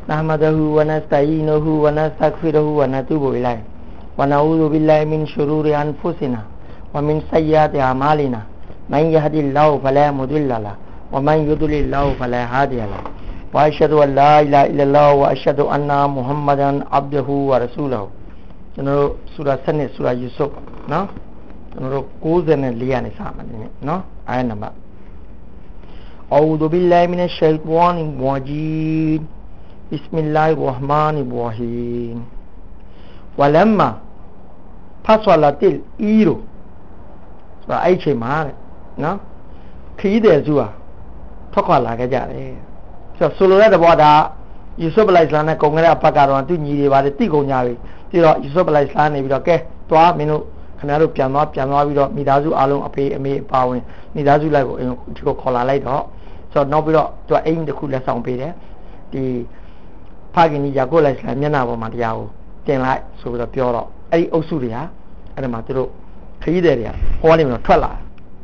نحمده ونستعينه ونستغفره ونتوب إليه ونعوذ بالله من شرور أنفسنا ومن سيئات أعمالنا من يهد الله فلا مضل له ومن يضلل له فلا هادي له وأشهد أن لا إله إلا الله وأشهد أن محمدا عبده ورسوله ကျွန်တော်တို့စူရာ7နဲ့စူရာယူဆုဖ်နော်ကျွန်တော်တို့94ကနေစမှာနေနော်အာယတ်နံပါတ် أعوذ بالله من الشيطان الرجيم بسم الله الرحمن الرحيم ولما فصلت الإير ဆိုတော့အဲ့ချိန်မှာနော်ခရီးသည်စုဟာထွက်ခွာလာခဲ့ကြတယ်ဆိုလိုတဲ့သဘောဒါယူဆုဖ်အလိုင်စလမ်နဲ့ကုန်ခဲ့တဲ့အပတ်ကတော့သူညီတွေပါတယ်တိကုန်ကြပြီပြီးတော့ယူဆုဖ်အလိုင်စလမ်နေပြီးတော့ကဲသွားမင်းတို့ခင်ဗျားတို့ပြန်သွားပြီးတော့မိသားစုအားလုံးအဖေအမေအပါဝင်မိသားစုလိုက်ကိုဒီကိုခေါ်လာလိုက်တော့ဆိုတော့နောက်ပြီးတော့သူကအိမ်တစ်ခုလက်ဆောင်ပေးတယ်ဒီဖခင်ကြီးယာကုပ်လိုက်စလမ်မျက်နှာပေါ်မှာတရားကိုတင်လိုက်ဆိုပြီးတော့ပြောတော့အဲ့ဒီအုပ်စုတွေဟာအဲ့ဒီမှာသူတို့ခရီးသည်တွေကဟောနေပြီးတော့ထွက်လာ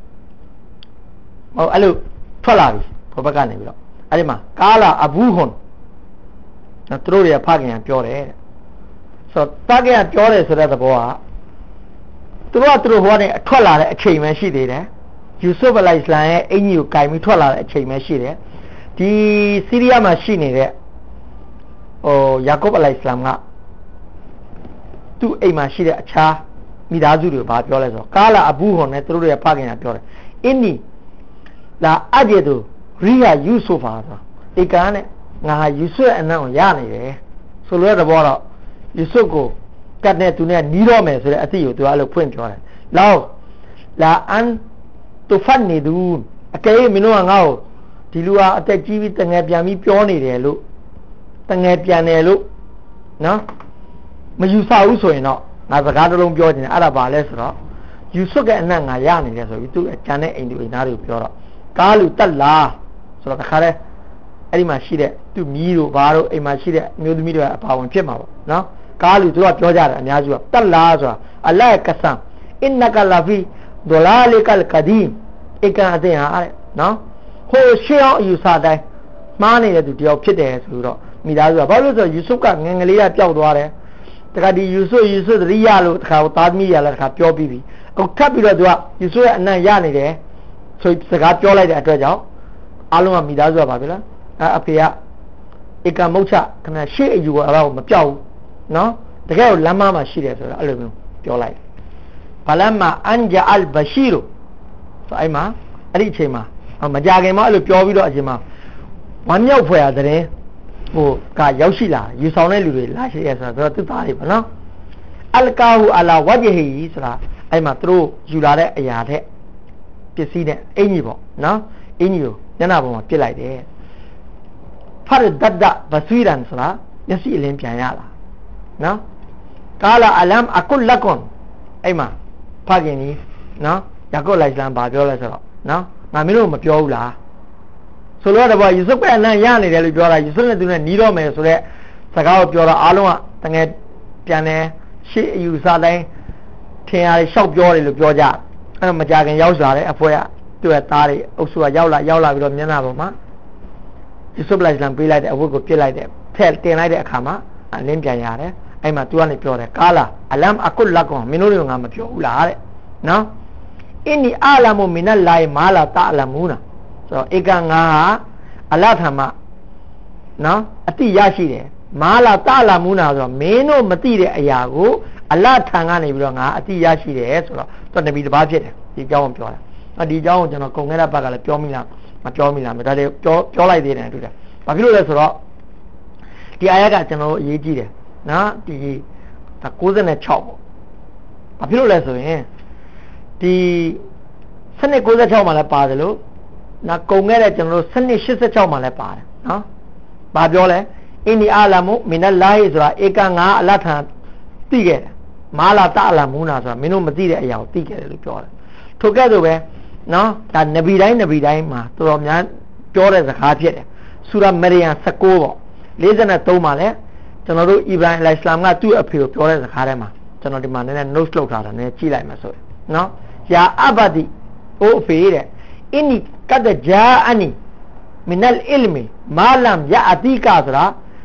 ဟုတ်အဲ့လိုထွက်လာပြီဘဘကနေပြီးတော့အဲ့ဒီမှာကာလာအဘူဟွန်သူတို့တွေကဖခင်ကပြောတယ်ဆိုတော့ဖခင်ကပြောတယ်ဆိုတဲ့သဘောကသူတို့ဟောနေထွက်လာတဲ့အချိန်မှရှိသေးတယ်ယူဆုဖ်အလိုင်စလမ်ရဲ့အင်ကြီးကိုကင်ပြီးထွက်လာတဲ့အချိန်မှရှိတယ်ဒီဆီးရီးယားမှာရှိနေတဲ့ယာကုပ်အလိုင်စလမ်ကသူ့အိမ်မှာရှိတဲ့အခြားမိသားစုတွေဘာပြောလဲဆိုတော့ကာလာအဘူဟွန်နဲ့သူတို့ရဲ့ဖခင်ကပြောတယ်အင်းနီလာအဂျေဒူရီယာယူဆုဖာဆိုဧကန်နဲ့ငါဟာယူဆုရဲ့အနံ့ကိုရနေတယ်ဆိုလို့တဲ့ဘောတော့ယူဆုကိုကတ်နဲ့သူနဲ့နီးတော့မယ်ဆိုတဲ့အသည့်ကိုသူအဲ့လိုဖွင့်ပြောတယ်လောက်လာအန်တူဖန်နေသူအကယ်၍မင်းတို့ကငါ့ကိုဒီလူဟာအသက်ကြီးပြီးတငယ်ပြန်ပြီးပြောနေတယ်လို့တငယ်ပြန်တယ်လို့နော်မယူဆဘူးဆိုရင်တော့ငါစကားတစ်လုံးပြောချင်တယ်အဲ့ဒါပါလဲဆိုတော့ယူဆုရဲ့အနံ့ငါရနေတယ်ဆိုပြီးသူ့အကျန်တဲ့အိမ်သူအိမ်သားတွေကိုပြောတော့ကားလူတက်လာဆိုတော့တခါတည်းအဲ့ဒီမှာရှိတဲ့သူ့မြီးတို့ဘာတို့အိမ်မှာရှိတဲ့အမျိုးသမီးတွေအပါဝင်ဖြစ်မှာပေါ့နော်ကားလူသူကပြောကြတယ်အများစုကတက်လာဆိုတာအလ္လာဟ်ကဆမ်အင်နကလာဖီဒူလာလီကလ်ကဒီမ်ဧကန်အတင်ဟာတဲ့နော်ဟိုရှေးအောင်အယူဆတိုင်းမှားနေတဲ့သူတယောက်ဖြစ်တယ်ဆိုတော့မိသားစုကဘာလို့ဆိုယူဆုကငယ်ငယ်လေးကပျောက်သွားတယ်တခါဒီယူဆုသတိရလို့တခါသားသမီးရလာတခါပြောပြီးပြီအခုထပ်ပြီးတော့သူကယူဆုရဲ့အနံ့ရနေတယ်ဆိုစကားပြောလိုက်တဲ့အတွက်ကြောင့်အားလုံးကမိသားစုကပါပြီလားအဖေကဧကမုတ်ချခင်ဗျရှေ့အယူကအဲ့ဒါကိုမပြောက်ဘူးနော်တကယ်ကိုလမ်းမမှာရှိတယ်ဆိုတော့အဲ့လိုမျိုးပြောလိုက်ဘာလမ်းမှာအန်ဂျာအလ်ဘရှိရူဆိုအဲ့မှာအဲ့ဒီအချိန်မှာမကြခင်မှာအဲ့လိုပြောပြီးတော့အချိန်မှာဝမ်းမြောက်ဖွယ်ရတဲ့ဟိုကရောက်ရှိလာယူဆောင်တဲ့လူတွေလာရှိရဲဆိုတော့သူသားတွေပေါ့နော်အလကာဟူအလာဝဂျဟီဆိုတာအဲ့မှာသူတို့ယူလာတဲ့အရာတဲ့ပစ္စည်းနဲ့အင်ကြီးပေါ့နော်အင်ကြီးကိုညနာပေါ်မှာပြစ်လိုက်တယ်ဖရဒဒဘဆွီရန်ဆိုတာမျက်စိအလင်းပြန်ရလာနော်ကာလာအလမ်အကုလကွန်အဲ့မှာဖခင်ကြီးနော်ယာကုပ်လိုက်စလမ်ဘာပြောလဲဆိုတော့နော်ငါမင်းတို့မပြောဘူးလားဆိုတော့ဘာယူဆုပဲအနံ့ရနေတယ်လို့ပြောတာယူဆုနဲ့သူနဲ့နီးတော့မယ်ဆိုတော့စကားကိုပြောတော့အားလုံးကတကယ်ပြန်တယ်ရှေ့အယူဆတိုင်းထင်ရတယ်ရှောက်ပြောတယ်လို့ပြောကြအဲ့တော့မကြခင်ရောက်လာတယ်အဖွဲကသူ့ရဲ့သားတွေအုပ်စုကရောက်လာပြီးတော့မျက်နှာပေါ်မှာယူဆုလိုက်စလမ်ပေးလိုက်တဲ့အဝတ်ကိုပြစ်လိုက်တဲ့ဖက်တင်လိုက်တဲ့အခါမှာအလင်းပြန်ရတယ်အဲ့မှာသူကနေပြောတယ်ကာလာအလမ်အကုလကွန်မင်းတို့ကငါမပြောဘူးလားတဲ့နော်အင်းနီအာလာမူမီနလ္လာဟ်မာလာတာအလမူနာဆိုတော့ဧကငါဟာအလ္လာဟ်ထံမှာနော်အတိရရှိတယ်မာလာတာအလမူနာဆိုတော့မင်းတို့မသိတဲ့အရာကိုအလ္လာဟ်ထံကနေပြီးတော့ငါအတိရရှိတယ်ဆိုတော့သူနဗီတစ်ပါးဖြစ်တယ်ဒီအကြောင်းကိုပြောတာဒီအကြောင်းကိုကျွန်တော်ကုန်ခဲ့တဲ့ဘက်ကလည်းပြောမိလားမပြောမိလားဒါတွေပြောလိုက်သေးတယ်တူတယ်ဘာဖြစ်လို့လဲဆိုတော့ဒီအာယတ်ကကျွန်တော်အရေးကြီးတယ်နော်ဒီ96ပေါ့ဘာဖြစ်လို့လဲဆိုရင်ဒီစနစ်96မှာလည်းပါတယ်လို့နော်ကုန်ခဲ့တဲ့ကျွန်တော်တို့စနစ်86မှာလည်းပါတယ်နော်ဘာပြောလဲအင်းဒီအာလာမူမီနလ္လာဟ်ဆိုတာဧကငါအလ္လာဟ်ထံသိခဲ့တယ်မာလာတာအလမူနာဆိုတာမင်းတို့မသိတဲ့အရာကိုသိခဲ့တယ်လို့ပြောတယ်ထို့ကဲ့သို့ပဲနော်ဒါနဗီတိုင်းမှာတော်တော်များပြောတဲ့စကားဖြစ်တယ်ဆူရာမရီယံ19ပေါ့53မှာလဲကျွန်တော်တို့အီဗရာဟင်အလိုင်စလမ်ကသူ့အဖေကိုပြောတဲ့စကားထဲမှာကျွန်တော်ဒီမှာနည်းနည်း note လုပ်ထားတာနည်းကြည့်လိုက်မှာဆိုရင်နော်ယာအဘဒီအိုအဖေတဲ့အင်းနီကဒဂျာအနီမင်နလ်အီလ်မီမာလမ်ယာအတီကာဆိုတာ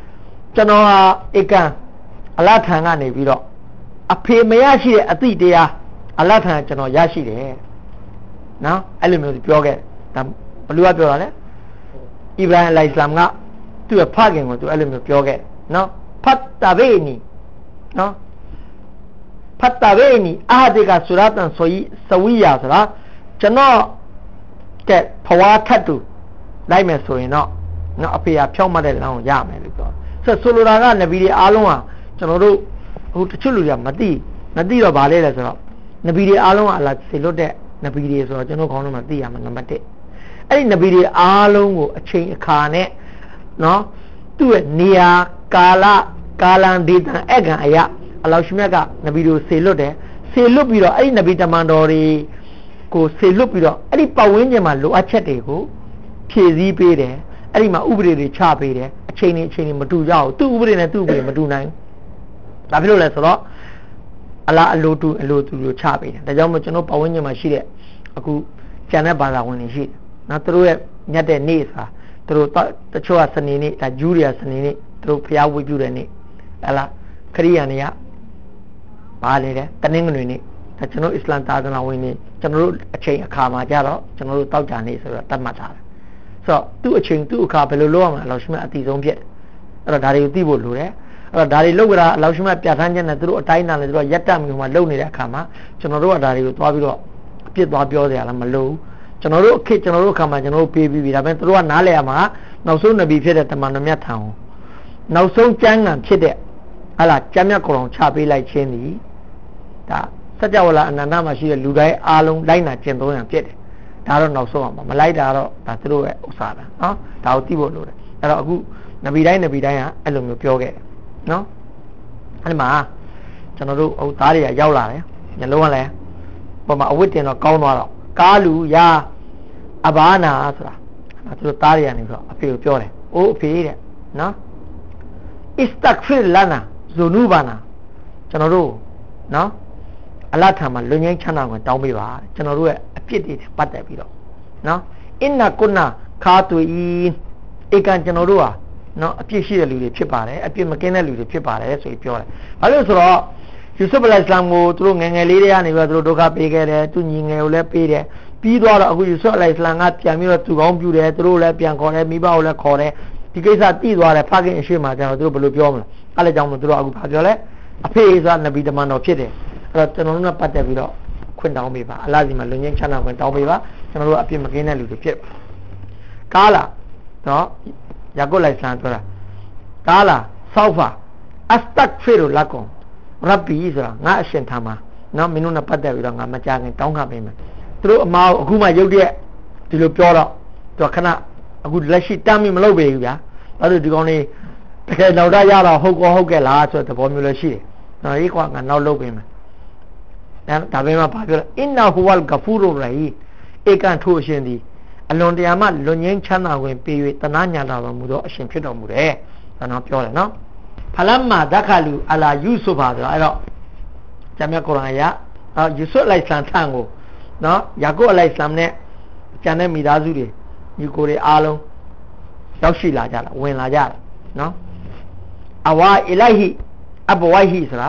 ကျွန်တော်ဟာဧကန်အလတ်ထံကနေပြီးတော့အဖေမရရှိတဲ့အသည့်တရားအလတ်ထံကျွန်တော်ရရှိတယ်နော်အဲ့လိုမျိုးပြောခဲ့ဒါဘလူကပြောတာလေဣဗရာဟင်အလိုင်စလမ်ကသူ့ရဲ့ဖခင်ကိုသူအဲ့လိုမျိုးပြောခဲ့နော်ဖတ်တာဘေနီနော်ဖတ်တာဘေနီအာဒီကဆူရတ်န်ဆိုယီစဝီယာဆိုတာကျွန်တော်ကဖွားထတ်တူလိုက်မယ်ဆိုရင်တော့နော်အဖေကဖြောက်မှတ်တဲ့လမ်းကိုရမယ်လို့ပြောဆိုလိုတာကနဗီတွေအားလုံးဟာကျွန်တော်တို့ဟိုတချို့လူတွေကမသိတော့ဗာလဲလဲဆိုတော့နဗီတွေအားလုံးကအလားစေလွတ်တဲ့နဗီတွေဆိုတော့ကျွန်တော်ခေါင်းထဲမှာသိရမှာနံပါတ်1အဲ့ဒီနဗီတွေအားလုံးကိုအချိန်အခါနဲ့နော်သူ့ရဲ့နေရာကာလန်ဒေသအကံအရာအလောရှိမြတ်ကနဗီတို့စေလွတ်တယ်စေလွတ်ပြီးတော့အဲ့ဒီနဗီတမန်တော်တွေကိုစေလွတ်ပြီးတော့အဲ့ဒီပတ်ဝန်းကျင်မှာလိုအပ်ချက်တွေကိုဖြည့်ဆည်းပေးတယ်အဲ့ဒီမှာဥပဒေတွေချပေးတယ်အချိန်တွေမတူကြဘူးသူ့ဥပဒေနဲ့သူ့ဥပဒေမတူနိုင်ဘူးဒါဖြစ်လို့လဲဆိုတော့အလားအလိုတူလို့ချပေးတယ်ဒါကြောင့်မို့ကျွန်တော်ပတ်ဝန်းကျင်မှာရှိတဲ့အခုကျန်တဲ့ဘာသာဝင်တွေရှိတယ်နော်သူတို့ရဲ့ညက်တဲ့နေ့ဆိုတာသူတို့တချို့ကစနေနေ့ဒါဂျူးတွေကစနေနေ့သူတို့ဖျားဝတ်ပြုတဲ့နေ့ဟဲ့လားခရိယာန်တွေကဘာလဲတဲ့တနင်္ဂနွေနေ့ဒါကျွန်တော်အစ္စလမ်သာသနာဝင်နေကျွန်တော်တို့အချိန်အခါမှာကြတော့ကျွန်တော်တို့တောက်ကြနေ့ဆိုတော့တတ်မှတ်ထားတယ်ဆိုတော့သူ့အချိန်သူ့အခါဘယ်လိုလုပ်ရမလဲအလောရှိမြတ်အတိဆုံးဖြစ်တယ်အဲ့တော့ဒါတွေကိုသိဖို့လိုတယ်အဲ့တော့ဒါတွေလုပ်ကြတာအလောရှိမြတ်ပြဋ္ဌာန်းချက်နဲ့သူတို့အတိုင်းအတာနဲ့သူတို့ရက်တက်မျိုးမှာလုပ်နေတဲ့အခါမှာကျွန်တော်တို့ကဒါတွေကိုသွားပြီးတော့အပြစ်သွားပြောစရာလည်းမလိုဘူးကျွန်တော်တို့အခါမှာကျွန်တော်တို့ပေးပြီးပြီဒါပေမဲ့သူတို့ကနားလဲရမှာနောက်ဆုံးနဗီဖြစ်တဲ့တမန်တော်မြတ်ထံကိုနောက်ဆုံးကျမ်းဂန်ဖြစ်တဲ့ဟာလားကျမ်းမြတ်ကုရ်အာန်ချပေးလိုက်ခြင်းဒီဒါစัจ java လာအနန္တမှာရှိတဲ့လူတိုင်းအားလုံးလိုက်နာကျင့်သုံးရန်ဖြစ်တယ်ဒါတော့နောက်ဆုံးအောင်မလိုက်တာတော့ဒါသူတို့ရဲ့ဥစ္စာပဲနော်ဒါကိုသိဖို့လိုတယ်အဲ့တော့အခုနဗီတိုင်းကအဲ့လိုမျိုးပြောခဲ့နော်အဲ့ဒီမှာကျွန်တော်တို့ဟိုသားတွေကရောက်လာတယ်ညလုံးကလည်းပေါ်မှာအဝတ်တင်တော့ကောင်းသွားတော့ကားလူရာအဘာနာဆိုတာသူတို့သားတွေကနေပြီးတော့အဖေကိုပြောတယ်အိုးအဖေတဲ့နော်အစ္စတက်ဖီလာနာဇူနူဘာနာကျွန်တော်တို့နော်အလတ်ထံမှာလွန်ငင်းချမ်းသာကိုတောင်းပေးပါကျွန်တော်တို့ရဲ့အပြစ်တွေပတ်သက်ပြီးတော့နော်အင်နာကုနာခါတူအီဧကန်ကျွန်တော်တို့ဟာနော်အပြစ်ရှိတဲ့လူတွေဖြစ်ပါတယ်အပြစ်မကင်းတဲ့လူတွေဖြစ်ပါတယ်ဆိုပြီးပြောတယ်ဘာလို့ဆိုတော့ယူဆုဖ်အလိုင်စလမ်ကိုသူတို့ငယ်လေးတွေကနေပြီးတော့သူတို့ဒုက္ခပေးခဲ့တယ်သူညီငယ်ကိုလည်းပေးတယ်ပြီးတော့အခုယူဆုဖ်အလိုင်စလမ်ကပြန်ပြီးတော့သူကောင်းပြုတယ်သူတို့လည်းပြန်ခေါ်တယ်မိဘကိုလည်းခေါ်တယ်ဒီကိစ္စတည်သွားတယ်ဖခင်အရှိမကျွန်တော်တို့ဘယ်လိုပြောမလဲအဲ့ဒါကြောင့်မို့သူတို့အခုဘာပြောလဲအဖေဆိုတာနဗီတမန်တော်ဖြစ်တယ်အဲ့တော့ကျွန်တော်တို့နဲ့ပတ်သက်ပြီးတော့ခွင့်တောင်းပေးပါအလ္လာဟ်စီမှာလွန်ငင်းချမ်းသာခွင့်တောင်းပေးပါကျွန်တော်တို့အပြစ်မကင်းတဲ့လူတွေဖြစ်ကာလာနော်ယာကုပ်လိုက်ဆန်ပြောတာကာလာဆောက်ဖာအစတက်ဖီရူလာကွန်ရဘ်ဘီဆိုတာငါအရှင်ထံမှာနော်မင်းတို့နဲ့ပတ်သက်ပြီးတော့ငါမကြခင်တောင်းခံပေးမယ်သူတို့အမားအခုမှရုပ်တရက်ဒီလိုပြောတော့သူခဏအခုလက်ရှိတမ်းပြီးမလုပ်ပေဘူးဗျာအဲ့လိုဒီကောင်လေးတကယ်တော့ရတော့ဟုတ်ကဲ့လားဆိုတဲ့သဘောမျိုးလည်းရှိတယ်နော်ဒီကွာငါနောက်လုပ်ပေးမယ်ဒါပေမဲ့ဘာပြောလဲအင်နာဟူဝလ်ဂဖူရူရဟီဧကန်ထိုအရှင်သည်အလွန်တရာမှလွန်ငင်းချမ်းသာဝင်ပေး၍တနာညာတော်မူသောအရှင်ဖြစ်တော်မူတယ်ဒါတော့ပြောတယ်နော်ဖလမ်မာဒခလူအလာယူဆုဖာဆိုတော့အဲ့တော့ကျမ်းမြတ်ကုရ်အာန်အရယူဆုအလိုင်စလမ်ထံကိုနော်ယာကုပ်အလိုင်စလမ်နဲ့ကျန်တဲ့မိသားစုတွေညီကိုတွေအားလုံးရောက်ရှိလာကြတာဝင်လာကြတာနော်အဝါအီလိုက်ဟီအဘဝဟီဆိုတာ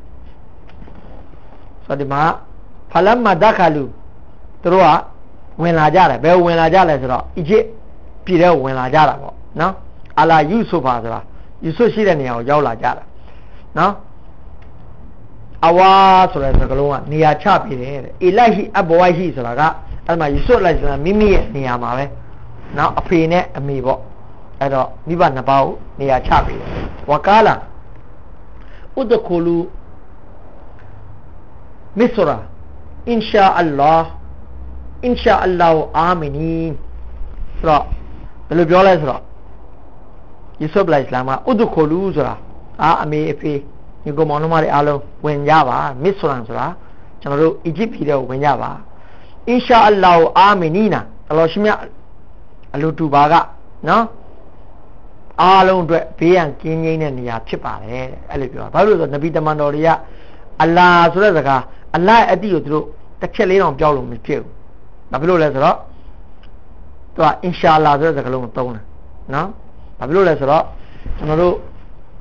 ဆိုဒီမှာဖလမ်မာဒခလူသူတို့ကဝင်လာကြတယ်ဘယ်ဝင်လာကြလဲဆိုတော့အီဂျစ်ပြည်ထဲဝင်လာကြတာပေါ့နော်အလာယူဆုဖာဆိုတာယူဆုရှိတဲ့နေရာကိုရောက်လာကြတာနော်အဝါဆိုတဲ့စကားလုံးကနေရာချပြတယ်တဲ့အီလိုက်ဟီအဘဝဟီဆိုတာကအဲ့မှာယူဆုလိုက်ဆိုတာမိမိရဲ့နေရာမှာပဲနော်အဖေနဲ့အမေပေါ့အဲ့တော့မိဘနှစ်ပါးကိုနေရာချပြတယ်ဝကာလာဥဒခူလူမစ္စရာအင်ရှာအလ္လာဟ်အင်ရှာအလ္လာဟ်အာမီနီဆိုတော့ဘယ်လိုပြောလဲဆိုတော့ယူဆုဖ်အလိုင်စလမ်ကဥဒခူလူဆိုတာအမေအဖေညီကောင်မောင်နှမတွေအားလုံးဝင်ကြပါမစ္စရန်ဆိုတာကျွန်တော်တို့အီဂျစ်ပြည်ထဲကိုဝင်ကြပါအင်ရှာအလ္လာဟ်အာမီနီနာအလ္လာဟ်ရှင်မြတ်အလိုတူပါကနော်အားလုံးအတွက်ဘေးရန်ကင်းငြိမ်းတဲ့နေရာဖြစ်ပါတယ်အဲ့လိုပြောတာဘာလို့လဲဆိုတော့နဗီတမန်တော်တွေကအလ္လာဟ်ဆိုတဲ့စကားအလ္လာဟ်အတိကိုသူတို့တစ်ချက်လေးတော့ပြောလို့မဖြစ်ဘူးဘာဖြစ်လို့လဲဆိုတော့သူကအင်ရှာအလ္လာဟ်ဆိုတဲ့စကားလုံးကိုသုံးတယ်နော်ဘာဖြစ်လို့လဲဆိုတော့ကျွန်တော်တို့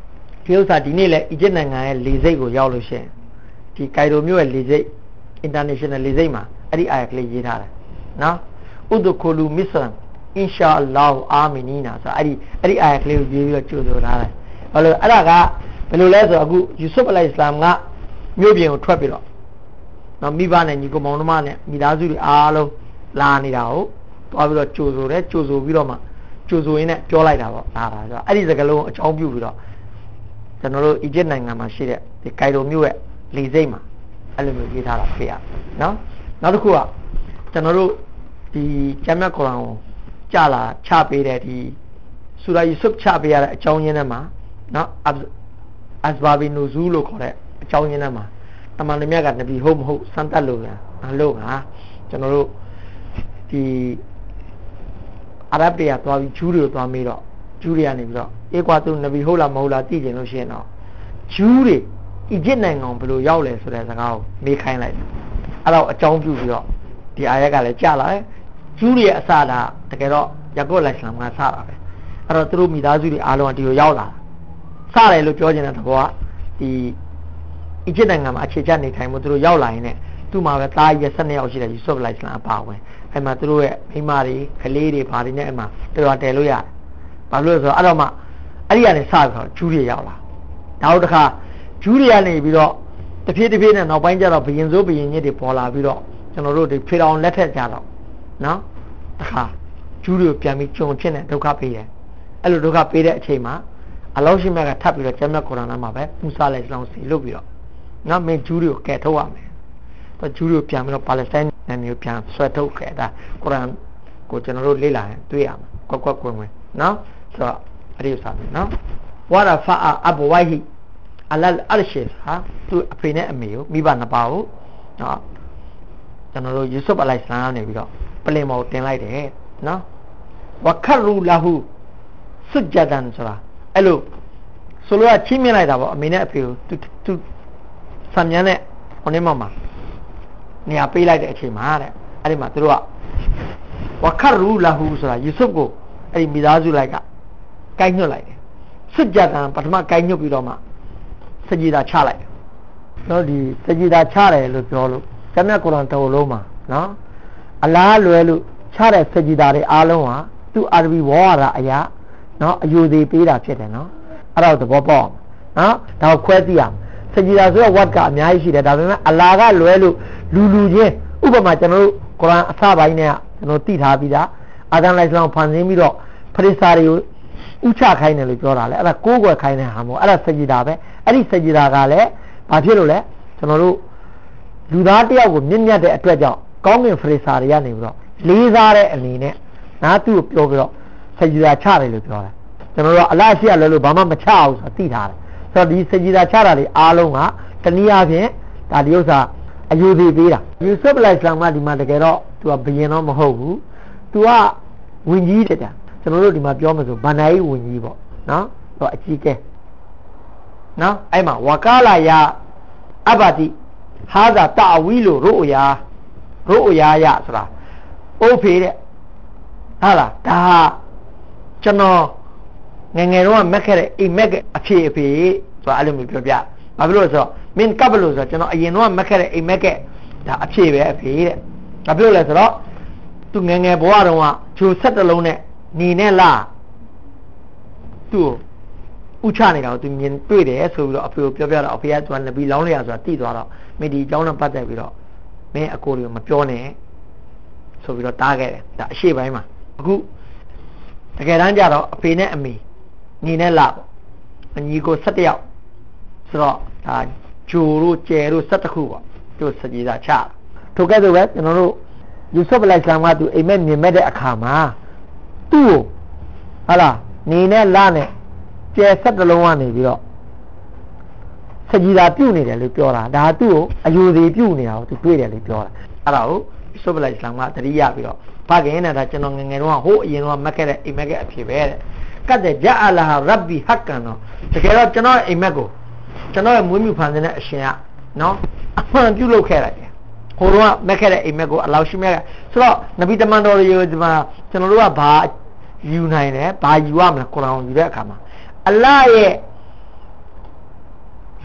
ဒီဥစ္စာဒီနေ့လဲအီဂျစ်နိုင်ငံရဲ့လေဆိပ်ကိုရောက်လို့ရှိရင်ဒီကိုင်ရိုမြို့ရဲ့လေဆိပ် international လေဆိပ်မှာအဲ့ဒီအာယတ်ကလေးရေးထားတယ်နော်ဥဒခူလူမစ္စရန်အင်ရှာအလ္လာဟ်အာမီနီနာဆိုအဲ့ဒီအာယတ်ကလေးကိုရေးပြီးတော့ကြိုဆိုထားတယ်ဘာလို့အဲ့ဒါကဘယ်လိုလဲဆိုတော့အခုယူဆုဖ်အလိုင်အစ္စလာမ်ကမြို့ပြင်ကိုထွက်ပြီးတော့နော်မိဘနဲ့ညီကောင်မောင်နှမနဲ့မိသားစုတွေအားလုံးလာနေတာကိုသွားပြီးတော့ကြိုဆိုတယ်ကြိုဆိုပြီးတော့မှကြိုဆိုရင်းနဲ့ပြောလိုက်တာပေါ့ဒါပါဆိုတော့အဲ့ဒီစကားလုံးအကြောင်းပြုပြီးတော့ကျွန်တော်တို့အီဂျစ်နိုင်ငံမှာရှိတဲ့ဒီကိုင်ရိုမြို့ရဲ့လေဆိပ်မှာအဲ့လိုမျိုးရေးထားတာဖြစ်ရနော်နောက်တစ်ခုကကျွန်တော်တို့ဒီကျမ်းမြတ်ကုရ်အာန်ကိုကြာလာချပေးတဲ့ဒီဆူရာယူဆုဖ်ချပေးရတဲ့အကြောင်းရင်းထဲမှာနော်အစဘာဘီနူဇူလို့ခေါ်တဲ့အကြောင်းရင်းထဲမှာတမန်တော်မြတ်ကနဗီဟုတ်မဟုတ်စမ်းသပ်လို့ရမလို့ဟာကျွန်တော်တို့ဒီအာရဗ်တွေကသွားပြီးဂျူးတွေကိုသွားမေးတော့ဂျူးတွေကနေပြီးတော့အေးကွာသူနဗီဟုတ်လားမဟုတ်လားသိကြလို့ရှိရင်တော့ဂျူးတွေအီဂျစ်နိုင်ငံဘယ်လိုရောက်လဲဆိုတဲ့စကားကိုမေးခိုင်းလိုက်တယ်အဲ့တော့အကြောင်းပြုပြီးတော့ဒီအာယတ်ကလည်းကြာလာတယ်ဂျူးတွေရဲ့အစတာတကယ်တော့ယာကုပ်အလိုင်စလမ်ကစတာပဲအဲ့တော့သူတို့မိသားစုတွေအားလုံးကဒီလိုရောက်လာစတယ်လို့ပြောချင်တဲ့သဘောကဒီအီဂျစ်နိုင်ငံမှာအခြေချနေထိုင်မှုသူတို့ရောက်လာရင်လည်းသူ့မှာပဲသားကြီး12ယောက်ရှိတယ်ယူဆုဖ်အလိုင်စလမ်အပါဝင်အဲ့မှာသူတို့ရဲ့မိန်းမတွေကလေးတွေဘာတွေနဲ့အဲ့မှာတော်တယ်လို့ရတယ်ဘာလို့လဲဆိုတော့အဲ့တော့မှအဲ့ဒီကနေစပြီးတော့ဂျူးတွေရောက်လာနောက်တစ်ခါဂျူးတွေကနေပြီးတော့တဖြည်းဖြည်းနဲ့နောက်ပိုင်းကျတော့ဘယင်စိုးဘယင်ညစ်တွေပေါ်လာပြီးတော့ကျွန်တော်တို့ဒီဖေတော်လက်ထက်ကြတော့နော်တစ်ခါဂျူးတွေကိုပြန်ပြီးကြုံဖြစ်နေဒုက္ခပေးတယ်အဲ့လိုဒုက္ခပေးတဲ့အချိန်မှာအလောရှိမြတ်ကထပ်ပြီးတော့ကျမ်းမြတ်ကုရ်အာန်မှာပဲမူဆာလိုက်စလောင်းစီလုပ်ပြီးတော့နော်မင်းဂျူးတွေကိုကယ်ထုတ်ရမယ်တော့ဂျူးတွေကိုပြန်ပြီးတော့ပါလက်စတိုင်းနိုင်ငံပြန်ဆွဲထုတ်ခဲ့တာကုရ်အာန်ကိုကျွန်တော်တို့လေ့လာရင်တွေ့ရမှာကွက်ကွက်ကွင်းနော်ဆိုတော့အဲ့ဒီဥစ္စာပဲနော်ဝါရဖာအဘဝိုဟီအလအလရှိဟာသူအဖေနဲ့အမေကိုမိဘနှစ်ပါးကိုနော်ကျွန်တော်တို့ယူဆုဖ်အလိုင်စလမ်ကနေပြီးတော့ပလင်ပေါ်တင်လိုက်တယ်နော်ဝခရူလာဟူစွဂျဒန်ဆိုတာအဲ့လိုဆိုလိုကချင်းမြင်လိုက်တာပေါ့အမေနဲ့အဖေကိုသူဆံမြန်းနဲ့ဟိုနေ့မှနေရာပေးလိုက်တဲ့အချိန်မှာတဲ့အဲ့ဒီမှာသူတို့ကဝခရူလာဟူဆိုတာယူဆုဖ်ကိုအဲ့ဒီမိသားစုလိုက်ကကိုင်းညွတ်လိုက်တယ်စွဂျဒန်ပထမကိုင်းညွတ်ပြီးတော့မှစကြည်တာချလိုက်နော်ဒီစကြည်တာချတယ်လို့ပြောလို့ကျမ်းမြတ်ကုရ်အာန်တော်လုံးမှာနော်အလားလွယ်လို့ချတဲ့စကြည်တာတွေအားလုံးဟာသူ့အာရဘီဝါဒအရာနော်အယူသေးပေးတာဖြစ်တယ်နော်အဲ့တော့သဘောပေါက်နော်ဒါကိုခွဲသိရအောင်စကြည်တာဆိုတော့ဝတ်ကအများကြီးရှိတယ်ဒါပေမဲ့အလားကလွယ်လို့လူချင်းဥပမာကျွန်တော်တို့ကုရ်အာန်အစပိုင်းနဲ့ကျွန်တော်သိထားပြီးသားအာဒမ်လိုက်စလောင်းဖန်ဆင်းပြီးတော့ဖရိစာတွေကိုဥချခိုင်းတယ်လို့ပြောတာလေအဲ့ဒါကိုးကွယ်ခိုင်းတဲ့ဟာမို့အဲ့ဒါစကြည်တာပဲအဲ့ဒီစကြည်တာကလည်းဘာဖြစ်လို့လဲကျွန်တော်တို့လူသားတယောက်ကိုမြင့်မြတ်တဲ့အတွက်ကြောင့်ကောင်းကင်ဖရိစာတွေကနေပြီးတော့လေးစားတဲ့အနေနဲ့နားသူ့ကိုပြောပြီးတော့စကြည်တာချတယ်လို့ပြောတယ်ကျွန်တော်တို့အလားရှိရလဲလို့ဘာမှမချအောင်ဆိုတာသိထားတယ်ဆိုတော့ဒီစကြည်တာချတာတွေအားလုံးကတနည်းအားဖြင့်ဒါဒီဥစ္စာအယူသေးပေးတာယူဆုဖ်အလိုင်စလမ်ကဒီမှာတကယ်တော့သူကဘယင်တော့မဟုတ်ဘူးသူကဝင်ကြီးတဲ့ကျွန်တော်တို့ဒီမှာပြောမယ်ဆိုဗန္ဒာယီဝင်ကြီးပေါ့နော်သူအကြီးကဲနော်အဲ့မှာဝကာလာယာအဘာတိဟာဇာတာဝီလိုရိုယာယဆိုတာအိုးဖေးတဲ့ဟာလားဒါကျွန်တော်ငယ်ငယ်တော့မက်ခဲ့တဲ့အိမ်မက်ကအဖေဆိုတာအဲ့လိုမျိုးပြောပြဘာဖြစ်လို့လဲဆိုတော့မင်းကပ်လို့ဆိုတော့ကျွန်တော်အရင်တော့မက်ခဲ့တဲ့အိမ်မက်ကဒါအဖေပဲအဖေတဲ့ဘာဖြစ်လို့လဲဆိုတော့သူငယ်ငယ်ဘဝတုန်းကဂျို7လုံးနဲ့နေနဲ့လားသူ့ဥချနေတာကိုသူမြင်တွေ့တယ်ဆိုပြီးတော့အဖေကိုပြောပြတော့အဖေကသူကနဗီလောင်းလိုက်ရဆိုတာသိသွားတော့မင်းဒီအကြောင်းနဲ့ပတ်သက်ပြီးတော့မင်းအကိုတွေကိုမပြောနဲ့ဆိုပြီးတော့တားခဲ့တယ်ဒါအရှိပိုင်းမှာအခုတကယ်တမ်းကျတော့အဖေနဲ့အမေနေနဲ့လားပေါ့အညီကို7ယောက်ဆိုတော့ဒါဂျိုတို့ကျယ်တို့7ခုပေါ့သူစကြည်သာချထိုကဲ့သို့ပဲကျွန်တော်တို့ယူဆုဖ်အလိုင်စလမ်ကသူအိမ်မက်မြင်မဲ့တဲ့အခါမှာသူ့ကိုဟာလားနေနဲ့လားနဲ့ကျယ်7လုံးကနေပြီးတော့စကြည်သာပြုတ်နေတယ်လို့ပြောတာဒါသူ့ကိုအယူသေးပြုတ်နေတာကိုသူတွေ့တယ်လို့ပြောတာအဲ့ဒါကိုယူဆုဖ်အလိုင်စလမ်ကတတိယပြီးတော့ဘာကင်းနဲ့ဒါကျွန်တော်ငယ်ငယ်တုန်းကဟိုးအရင်ကမက်ခဲ့တဲ့အိမ်မက်ကအဖြစ်ပဲတဲ့ကတ်တဲ့ဂျာအလာဟာရဘ်ဘီဟက်ကန်တော့တကယ်တော့ကျွန်တော်အိမ်မက်ကိုကျွန်တော်ရဲ့မွေးမြူဖန်ဆင်းတဲ့အရှင်ကနော်အမှန်ပြုတ်လုပ်ခဲ့လိုက်တယ်ဟိုတော့မက်ခဲ့တဲ့အိမ်မက်ကိုအလောရှိမြတ်ကဆိုတော့နဗီတမန်တော်တွေဒီမှာကျွန်တော်တို့ကဘာယူနိုင်တယ်ဘာယူရမလဲကုရ်အာန်ယူတဲ့အခါမှာအလ္လာဟ်ရဲ့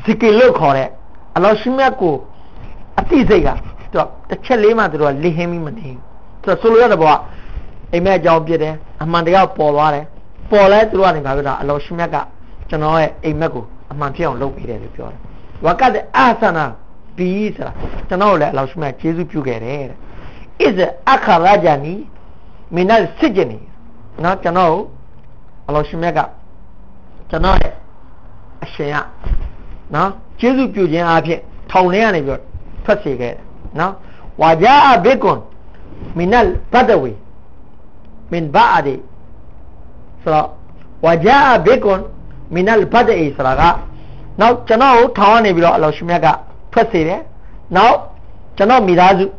zikir လို့ခေါ်တဲ့အလ္လာဟ်ရှင်မြတ်ကိုအသိစိတ်ကသူတစ်ချက်လေးမှသူတို့ကလိဟင်းပြီးမနေဘူးဆိုလိုရတဲ့ဘောကအိမ်မက်အကြောင်းပြတယ်အမှန်တရားပေါ်သွားတယ်ပေါ်လဲသူတို့ကနေဘာပြောတာအလ္လာဟ်ရှင်မြတ်ကကျွန်တော်ရဲ့အိမ်မက်ကိုအမှန်ဖြစ်အောင်လုပ်ပေးတယ်လို့ပြောတယ်ဝကတ်အာဆနာဘီဆိုတာကျွန်တော်လည်းအလ္လာဟ်ရှင်မြတ်ကျေးဇူးပြုခဲ့တယ်တဲ့ is akhrajani min al-sijni နော်ကျွန်တော်အလ္လာဟ်ရှင်မြတ်ကကျွန်တော်ရဲ့အရှင်ကနော်ကျေးဇူးပြုခြင်းအဖြစ်ထောင်ထဲကနေပြီးထွက်စေခဲ့တယ်နော်ဝါဂျာဘီကွန်မင်နလ်ဘဒဝီမင်ဘာအဒီဆိုတော့ဝါဂျာဘီကွန်မင်နလ်ဘဒအီဆိုတာကနောက်ကျွန်တော်ကိုထောင်ကနေပြီးတော့အလ္လာဟ်ရှင်မြတ်ကထွက်စေတယ်နောက်ကျွန်တော်မိသားစု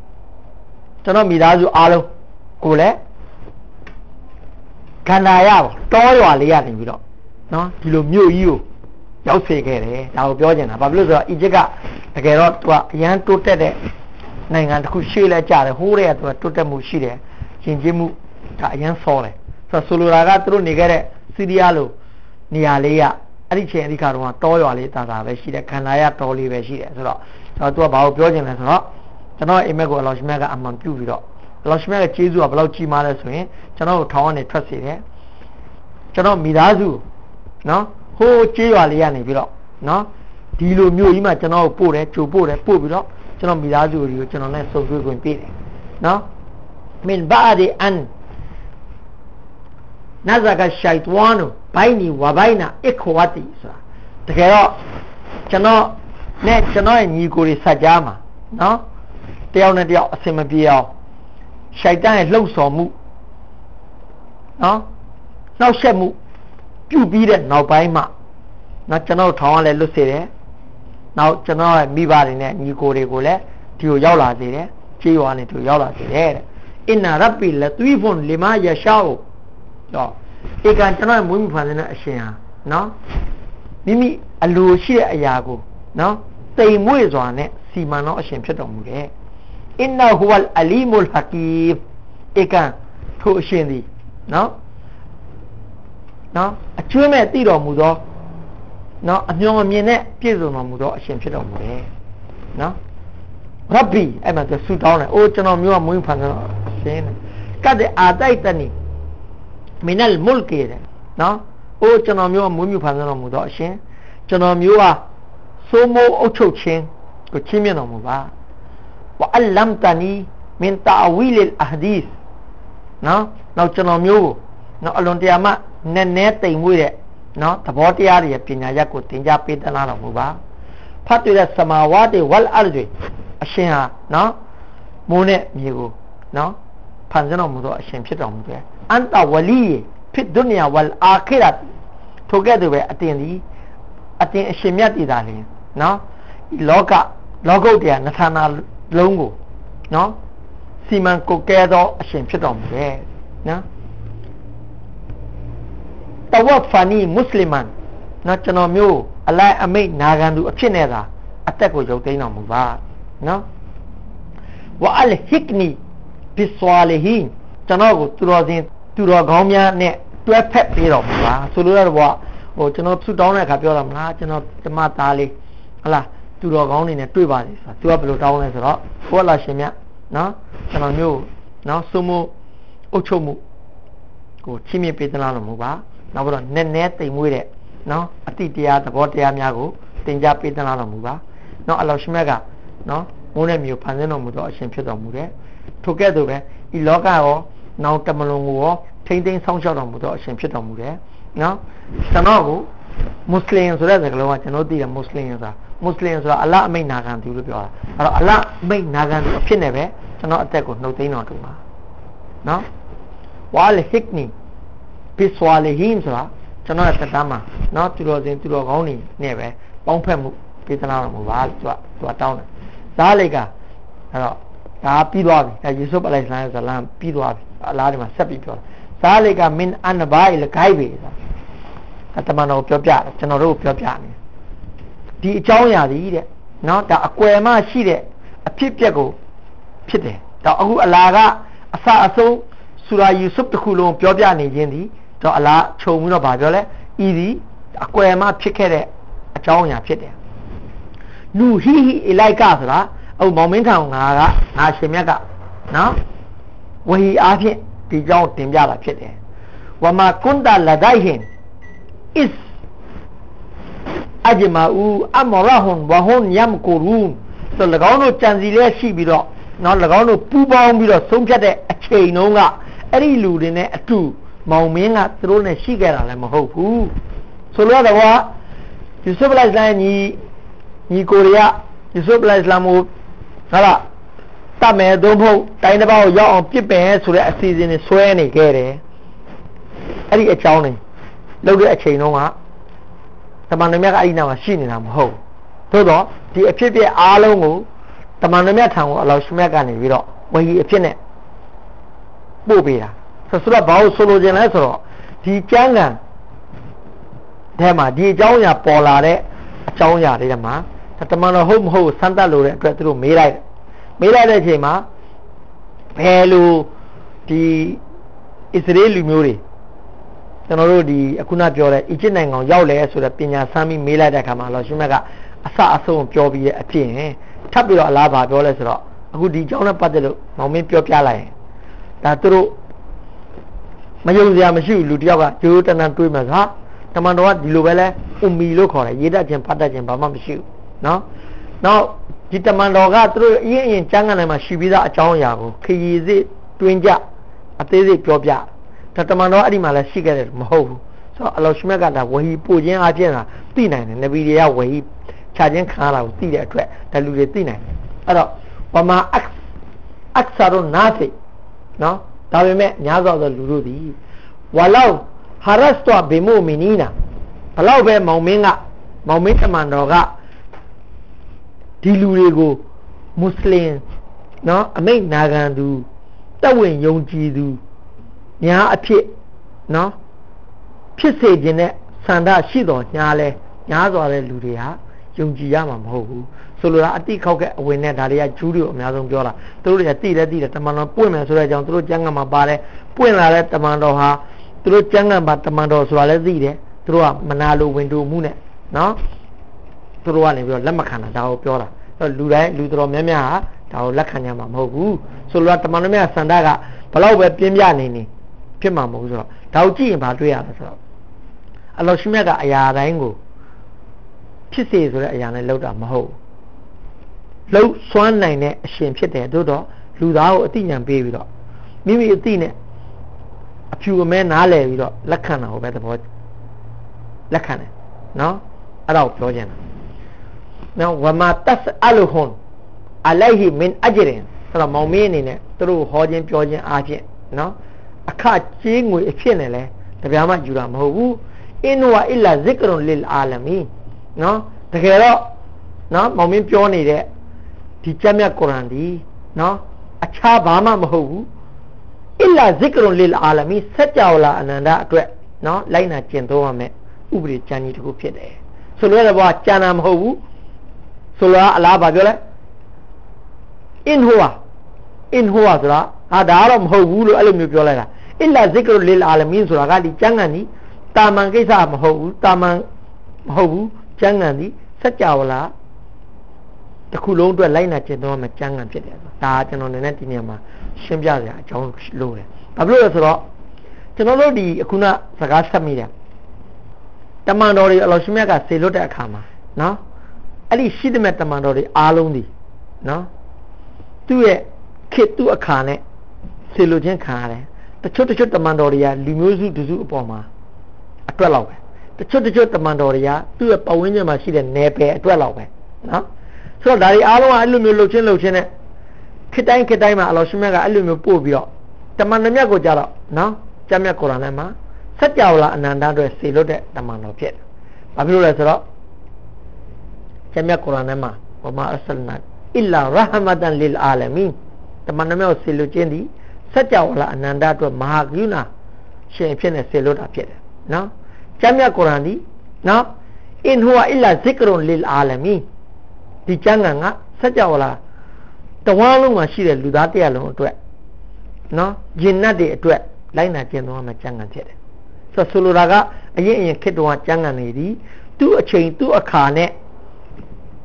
အားလုံးကိုလည်းခန္ဓာရပါတောရွာလေးရနေပြီးတော့နော်ဒီလိုမြို့ကြီးကိုရောက်စေခဲ့တယ်ဒါကိုပြောချင်တာဘာဖြစ်လို့ဆိုတော့အီဂျစ်ကတကယ်တော့သူကအရန်တိုးတက်တဲ့နိုင်ငံတစ်ခုရှေ့လဲကြတယ်ဟိုးတဲ့သူကတိုးတက်မှုရှိတယ်ယဉ်ကျေးမှုဒါအရန်ဆောတယ်ဆိုလိုတာကသူတို့နေခဲ့တဲ့စီးရီးယားလိုနေရာလေးကအဲ့ဒီချိန်အဓိကတော့တောရွာလေးတာပဲရှိတယ်ခန္ဓာရတောလေးပဲရှိတယ်ဆိုတော့သူကဘာကိုပြောချင်လဲဆိုတော့ကျွန်တော်အိမ်မက်ကိုအလ္လာဟ်ရှင်မြတ်ကအမှန်ပြုပြီးတော့အလ္လာဟ်ရှင်မြတ်ရဲ့ကျေးဇူးကဘယ်လောက်ကြီးမားလဲဆိုရင်ကျွန်တော်ကိုထောင်ကနေထွက်စေတယ်ကျွန်တော်မိသားစုနော်ဟိုးကျေးရွာလေးရနေပြီးတော့နော်ဒီလိုမျိုးကြီးမှကျွန်တော်ကိုပို့တယ်ကြိုပို့ပြီးတော့ကျွန်တော်မိသားစုတွေကိုကျွန်တော်နဲ့စုံတွေ့ခွင့်ပေးတယ်နော်မင်ဘာဒီအန်နာဇာကရှိုက်ဝါနူဘိုင်နီဝဘိုင်နာအခွဝတီဆိုတာတကယ်တော့ကျွန်တော်ရဲ့ညီကိုတွေဆက်ကြားမှာနော်တယောက်နဲ့တယောက်အဆင်မပြေအောင်ရှိုက်တန်ရဲ့လှုပ်ဆော်မှုနော်နှောက်ယှက်မှုပြုပြီးတဲ့နောက်ပိုင်းမှာနော်ကျွန်တော်ထောင်ရလဲလွတ်စေတယ်နောက်ကျွန်တော်ရဲ့မိဘတွေနဲ့ညီကိုတွေကိုလည်းဒီကိုရောက်လာစေတယ်ကြေးရွာနဲ့ဒီကိုရောက်လာစေတယ်တဲ့အင်နာရဘ်ဘီလသွီဖွန်လီမာယရှာအိုတော့ဧကန်ကျွန်တော်ရဲ့မွေးမြူဖန်ဆင်းတဲ့အရှင်ဟာနော်မိမိအလိုရှိတဲ့အရာကိုနော်တိမ်မွေ့စွာနဲ့စီမံတော့အရှင်ဖြစ်တော်မူတယ်အင်နာဟူဝလ်အလီမုလ်ဟကီမ်ဧကန်ထိုအရှင်သည်နော်အကျွမ်းမဲ့တည်တော်မူသောနော်အမျှော်အမြင်နဲ့ပြည့်စုံတော်မူသောအရှင်ဖြစ်တော်မူတယ်နော်ရဘ်ဘီအဲ့မှာသူဆူတောင်းတယ်အိုးကျွန်တော်မျိုးကမွေးဖန်တော်အရှင်ကတ်တဲ့အာတိုက်တနီမင်နလ်မုလ်ကီနော်အိုးကျွန်တော်မျိုးကမွေးမြူဖန်တော်မူသောအရှင်ကျွန်တော်မျိုးကစိုးမိုးအုပ်ချုပ်ခြင်းကိုချီးမြှင့်တော်မူပါဝအလမ်တနီမင်တာဝီလ်အဟဒီသ်နော်နောက်ကျွန်တော်မျိုးကိုနော်အလွန်တရာမှနည်းနည်းတိမ်မွေ့တဲ့နော်သဘောတရားတွေရဲ့ပညာရပ်ကိုသင်ကြားပေးသနာတော်မူပါဖတ်တွေ့တဲ့စမာဝါတေဝလ်အရ်ဒ်အရှင်ဟာနော်မိုးနဲ့မြေကိုနော်ဖန်ဆင်းတော်မူသောအရှင်ဖြစ်တော်မူတယ်အန်တဝလီဖြစ်ဒုနီယာဝလ်အာခိရတ်ထိုကဲ့သို့ပဲအတင်အရှင်မြတ်တည်တာလင်နော်လောကုတ်တရားနထာနာလုံးကိုနော်စီမံကုတ်ကဲသောအရှင်ဖြစ်တော်မူတယ်နော်တဝဖာနီမွတ်စလင်မန်နော်ကျွန်တော်မျိုးအလိုက်အမိတ်နာခံသူအဖြစ်နဲ့သာအသက်ကိုရုပ်သိမ်းတော်မူပါနော်ဝအလ်ဟစ်နီဘီဆွာလီဟင်ကျွန်တော်ကိုသူတော်ကောင်းများနဲ့တွဲဖက်ပေးတော်မူပါဆိုလိုရတော့ဟိုကျွန်တော်ဆူတောင်းတဲ့အခါပြောတာမလားကျွန်တော်ဓမ္မသားလေးဟလားသူတော်ကောင်းနေနဲ့တွေ့ပါလေဆိုတာသူကဘယ်လိုတောင်းလဲဆိုတော့ဘုရားရှင်မြတ်နော်ကျွန်တော်မျိုးနော်စုမှုအုပ်ချုပ်မှုကိုချီးမြှင့်ပေးသနာတော်မူပါနောက်ပြီးတော့နည်းနည်းတိမ်မွေးတဲ့နော်အတိတရားသဘောတရားများကိုသင်ကြားပေးသနာတော်မူပါနော်အလ္လာဟ်ရှင်မြတ်ကနော်မိုးနဲ့မြေဖန်ဆင်းတော်မူသောအရှင်ဖြစ်တော်မူတယ်ထိုကဲ့သို့ပဲဤလောကရောနောင်တမလွန်ကိုရောထိမ့်သိမ်းဆောင်းလျှောက်တော်မူသောအရှင်ဖြစ်တော်မူတယ်နော်ကျွန်တော်ကိုမွတ်စလင်ဆိုတဲ့စကားလုံးကကျွန်တော်သိတယ်မွတ်စလင်ဆိုတာအလ္လာဟ်အမိန့်နာခံသူလို့ပြောတာအဲ့တော့အလ္လာဟ်အမိန့်နာခံသူအဖြစ်နဲ့ပဲကျွန်တော်အသက်ကိုနှုတ်သိမ်းတော်တူပါနော်ဝါလ်ဟစ်နီဘီဆွာလီဟင်ဆိုတာကျွန်တော်ရဲ့သက်တမ်းမှာနော်သူတော်ကောင်းနေနဲ့ပဲပေါင်းဖက်မှုပေးသနာတော်မူပါလို့သူကတောင်းတယ်ဇာလိကအဲ့တော့ဒါပြီးသွားပြီဒါယေရှုအလိုင်ဆလမ်ပြီးသွားပြီအလားဒီမှာဆက်ပြီးပြောဇာလိကမင်အန်ဘိုင်လဂိုင်ဘီအတမန်တော်ပြောပြတယ်ကျွန်တော်တို့ပြောပြနေဒီအကြောင်းအရာကြီးတဲ့နော်ဒါအကွယ်မှရှိတဲ့အဖြစ်အပျက်ကိုဖြစ်တယ်ဒါအခုအလာကအစအဆုံးဆူရာယူဆုဖ်တစ်ခုလုံးပြောပြနေခြင်းဒီတော့အလားခြုံပြီးတော့ဗာပြောလဲဤသည်အကွယ်မှဖြစ်ခဲ့တဲ့အကြောင်းအရာဖြစ်တယ်လူဟီဟီအလိုက်ကဆိုတာအခုမောင်မင်းထောင်ငါရှင်မြတ်ကနော်ဝဟီအားဖြင့်ဒီကြောင်းတင်ပြတာဖြစ်တယ်ဝမာကွန်တာလဒိုင်ဟင် is အဂျမာအူအမရဟွန်ဝဟွန်ယမ်ကူရူန်ဆို၎င်းတို့ကြံစီလဲရှိပြီးတော့နော်၎င်းတို့ပူပေါင်းပြီးတော့ဆုံးဖြတ်တဲ့အချိန်တုန်းကအဲ့ဒီလူတွေနဲ့အတူမောင်မင်းကသူတို့နဲ့ရှိခဲ့တာလည်းမဟုတ်ဘူးဆိုလိုတော့ယူဆုဖ်အလိုင်စလမ်ညီကိုရီးယားယူဆုဖ်အလိုင်စလမ်ကိုဟာလားတတ်မယ်သို့မဟုတ်တိုင်းတစ်ပါးကိုရောက်အောင်ပြစ်ပယ်ဆိုတဲ့အစီအစဉ်တွေဆွဲနေခဲ့တယ်အဲ့ဒီအကြောင်းတွေလုပ်တဲ့အချိန်တုန်းကတမန်တော်မြတ်ကအဲ့ဒီနောက်မှာရှိနေတာမဟုတ်သို့တော့ဒီအဖြစ်ပြက်အားလုံးကိုတမန်တော်မြတ်ထံကိုအလောရှင်မြတ်ကနေပြီးတော့ဝဟီအဖြစ်နဲ့ပို့ပေးတာဆိုတော့ဘာလို့ဆိုလိုချင်လဲဆိုတော့ဒီကျမ်းဂန်ထဲမှာဒီအကြောင်းအရာပေါ်လာတဲ့အကြောင်းအရာတွေထဲမှာတမန်တော်ဟုတ်မဟုတ်စမ်းသပ်လို့တဲ့အတွက်သူတို့မေးလိုက်တဲ့အချိန်မှာဘယ်လိုဒီအစ္စရေးလူမျိုးတွေကျွန်တော်တို့ဒီအခုနပြောတဲ့အီဂျစ်နိုင်ငံရောက်လဲဆိုတဲ့ပညာစမ်းပြီးမေးလိုက်တဲ့အခါမှာလောရှင်မြတ်ကအစအဆုံးပြောပြီးရဲ့အဖြစ်ထပ်ပြီးတော့အလားပါပြောလဲဆိုတော့အခုဒီအကြောင်းနဲ့ပတ်သက်လို့မောင်မင်းပြောပြလိုက်ရင်ဒါသူတို့မယုံစရာမရှိဘူးလူတယောက်ကဂျိုးတန်တန်တွေးမှာတမန်တော်ကဒီလိုပဲလဲအူမီလို့ခေါ်တယ်ရေးတတ်ခြင်းဖတ်တတ်ခြင်းဘာမှမရှိဘူးနော်နောက်ဒီတမန်တော်ကသူတို့အရင်ကျမ်းဂန်ထဲမှာရှိပြီးသားအကြောင်းအရာကိုခရီးစစ်တွင်းကြအသေးစိတ်ပြောပြဒါတမန်တော်အဲ့ဒီမှာလဲရှိခဲ့တယ်မဟုတ်ဘူးဆိုတော့အလောရှမြတ်ကဒါဝဟီပို့ခြင်းအပြင်လားသိနိုင်တယ်နဗီတွေကဝဟီခြာခြင်းခံရတာကိုသိတဲ့အတွက်ဒါလူတွေသိနိုင်တယ်အဲ့တော့ဝမာအခဆာရုနာစီနော်ဒါပေမဲ့များစွာသောလူတို့သည်ဝလောက်ဟာရတ်တောဘေမူမီနီနာဘလောက်ပဲမောင်မင်းတမန်တော်ကဒီလူတွေကိုမွတ်စလင်နော်အမိတ်နာခံသူတက်ဝင်ယုံကြည်သူညာအဖြစ်နော်ဖြစ်စေခြင်းနဲ့ဆန္ဒရှိတော်ညာလဲညားစွာတဲ့လူတွေဟာယုံကြည်ရမှာမဟုတ်ဘူးဆိုလိုတာအတိခောက်ကအဝင်နဲ့ဒါတွေကဂျူးတွေကိုအများဆုံးပြောတာသူတို့တွေကသိတယ်တမန်တော်ပွင့်မယ်ဆိုတဲ့အကြောင်းသူတို့ကျမ်းဂန်မှာပါတယ်ပွင့်လာတဲ့တမန်တော်ဟာသူတို့ကျမ်းဂန်မှာတမန်တော်ဆိုတာလည်းသိတယ်သူတို့ကမနာလိုဝင်တူမှုနဲ့နော်သူတို့ကနေပြီးတော့လက်မခံတာဒါကိုပြောတာလူတိုင်းလူတော်များများဟာဒါကိုလက်ခံကြမှာမဟုတ်ဘူးဆိုလိုတာတမန်တော်များဆန္ဒကဘလောက်ပဲပြင်းပြနေဖြစ်မှာမဟုတ်ဘူးဆိုတော့ဒါကိုကြည့်ရင်ဘာတွေ့ရလဲဆိုတော့အလောရှိမြတ်ကအရာတိုင်းကိုဖြစ်စေဆိုတဲ့အရာနဲ့လောက်တာမဟုတ်လှုပ်စွမ်းနိုင်တဲ့အရှင်ဖြစ်တယ်တို့တော့လူသားကိုအသိဉာဏ်ပေးပြီးတော့မိမိအသိနဲ့အဖြူအမဲနားလည်ပြီးတော့လက်ခံတာကိုပဲသဘောလက်ခံတယ်နော်အဲ့ဒါကိုပြောချင်တာနော်ဝမာတတ်အလူဟွန်အလိုင်ဟီမင်အဂျရင်ဆိုတော့မောင်မင်းအနေနဲ့သူတို့ဟောခြင်းပြောခြင်းအားဖြင့်နော်အခကြေးငွေအဖြစ်နဲ့လဲတပြားမှယူတာမဟုတ်ဘူးအင်ဝါအီလာဇစ်ကရွန်လီလ်အာလမီနော်တကယ်တော့နော်မောင်မင်းပြောနေတဲ့ဒီကျမ်းမြတ်ကုရ်အာန်ဒီနော်အခြားဘာမှမဟုတ်ဘူးအီလာဇစ်ကရွန်လီလ်အာလမီစัจ java လာအနန္တအတွက်နော်လိုက်နာကျင့်သုံးရမယ်ဥပဒေကျမ်းကြီးတစ်ခုဖြစ်တယ်ဆိုလိုတဲ့ဘောကကျမ်းတာမဟုတ်ဘူးဆိုလိုအလားဘာပြောလဲအင်ဟိုဆိုတာဒါကတော့မဟုတ်ဘူးလို့အဲ့လိုမျိုးပြောလိုက်တာအီလာဇစ်ကရွန်လီလ်အာလမီဆိုတာကဒီကျမ်းဂန်ဒီတာမန်ကိစ္စမဟုတ်ဘူးတာမန်မဟုတ်ဘူးကျမ်းဂန်ဒီစัจ java လာတစ်ခုလုံးအတွက်လိုက်နာကျင့်သုံးရမယ်ကျမ်းဂန်ဖြစ်တယ်ဒါကျွန်တော်နည်းနည်းဒီနေရာမှာရှင်းပြစရာအကြောင်းလို့တယ်ဘာဖြစ်လို့လဲဆိုတော့ကျွန်တော်တို့ဒီအခုနစကားဆက်မိတယ်တမန်တော်တွေအလောရှင်မြတ်ကဆေလွတ်တဲ့အခါမှာနော်အဲ့ဒီရှိတဲ့မဲ့တမန်တော်တွေအားလုံးဒီနော်သူ့ရဲ့ခေတ်သူ့အခါနဲ့ဆေလွတ်ခြင်းခံရတယ်တချို့တမန်တော်တွေကလူမျိုးစုတစုအပေါ်မှာအတွက်လောက်ပဲတချို့တမန်တော်တွေကသူ့ရဲ့ပတ်ဝန်းကျင်မှာရှိတဲ့နယ်ပယ်အတွက်လောက်ပဲနော်ဆိုတော့ဒါတွေအားလုံးကအဲ့လိုမျိုးလှုပ်ချင်းနဲ့ခေတ်တိုင်းမှာအလောရှင်မြတ်ကအဲ့လိုမျိုးပို့ပြီးတော့တမန်တော်မြတ်ကိုကြတော့နော်ကျမ်းမြတ်ကုရ်အာန်ထဲမှာစัจ java လာအနန္တအတွက်ဆေလွတ်တဲ့တမန်တော်ဖြစ်တယ်ဘာဖြစ်လို့လဲဆိုတော့ကျမ်းမြတ်ကုရ်အာန်ထဲမှာဝမာအဆလနာအီလာရဟမတန်လီလ်အာလမီတမန်တော်မြတ်ကိုဆေလွတ်ခြင်းဒီစัจ java လာအနန္တအတွက်မဟာကရုဏာရှင်ဖြစ်နေဆေလွတ်တာဖြစ်တယ်နော်ကျမ်းမြတ်ကုရ်အာန်ဒီနော်အင်ဟူဝါအီလာဇစ်ကရွန်လီလ်အာလမီဒီကျမ်းဂန်ကစัจ java လာတဝမ်းလုံးမှာရှိတဲ့လူသားတရားလုံးအတွက်နော်ဂျင်နတ်တွေအတွက်လိုက်နာကျင့်သုံးရမယ့်ကျမ်းဂန်ဖြစ်တယ်ဆိုလိုတာကအရင်ခေတ်တုန်းကကျမ်းဂန်တွေဒီသူ့အချိန်သူ့အခါနဲ့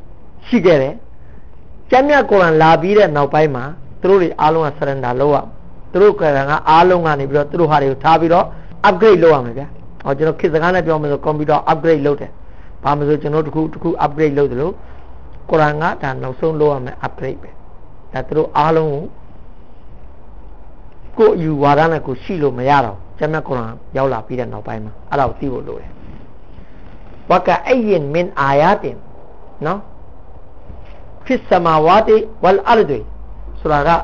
ရှိခဲ့တယ်ကျမ်းမြတ်ကုရ်အာန်လာပြီးတဲ့နောက်ပိုင်းမှာသူတို့တွေအားလုံးက surrender လုပ်ရသူတို့ကအားလုံးကနေပြီးတော့သူတို့ဟာတွေကိုထားပြီးတော့ upgrade လုပ်ရမယ်ဗျာဟောကျွန်တော်ခေတ်စကားနဲ့ပြောမယ်ဆို computer upgrade လုပ်တယ်ဘာမှမဆိုကျွန်တော်တခု upgrade လုပ်တယ်လို့ကုရ်အာန်ကဒါနောက်ဆုံးလုပ်ရမယ် upgrade ပဲဒါသူတို့အားလုံးကိုယူဝါဒနဲ့ကိုရှိလို့မရတော့ကျမ်းမြတ်ကုရ်အာန်ရောက်လာပြီးတဲ့နောက်ပိုင်းမှာအဲ့ဒါကိုသိဖို့လိုတယ်ဝကအယင်မင်အာယာတင်နော်ဖစ်ဆမာဝါတီဝလ်အရဒ်ဆိုတာက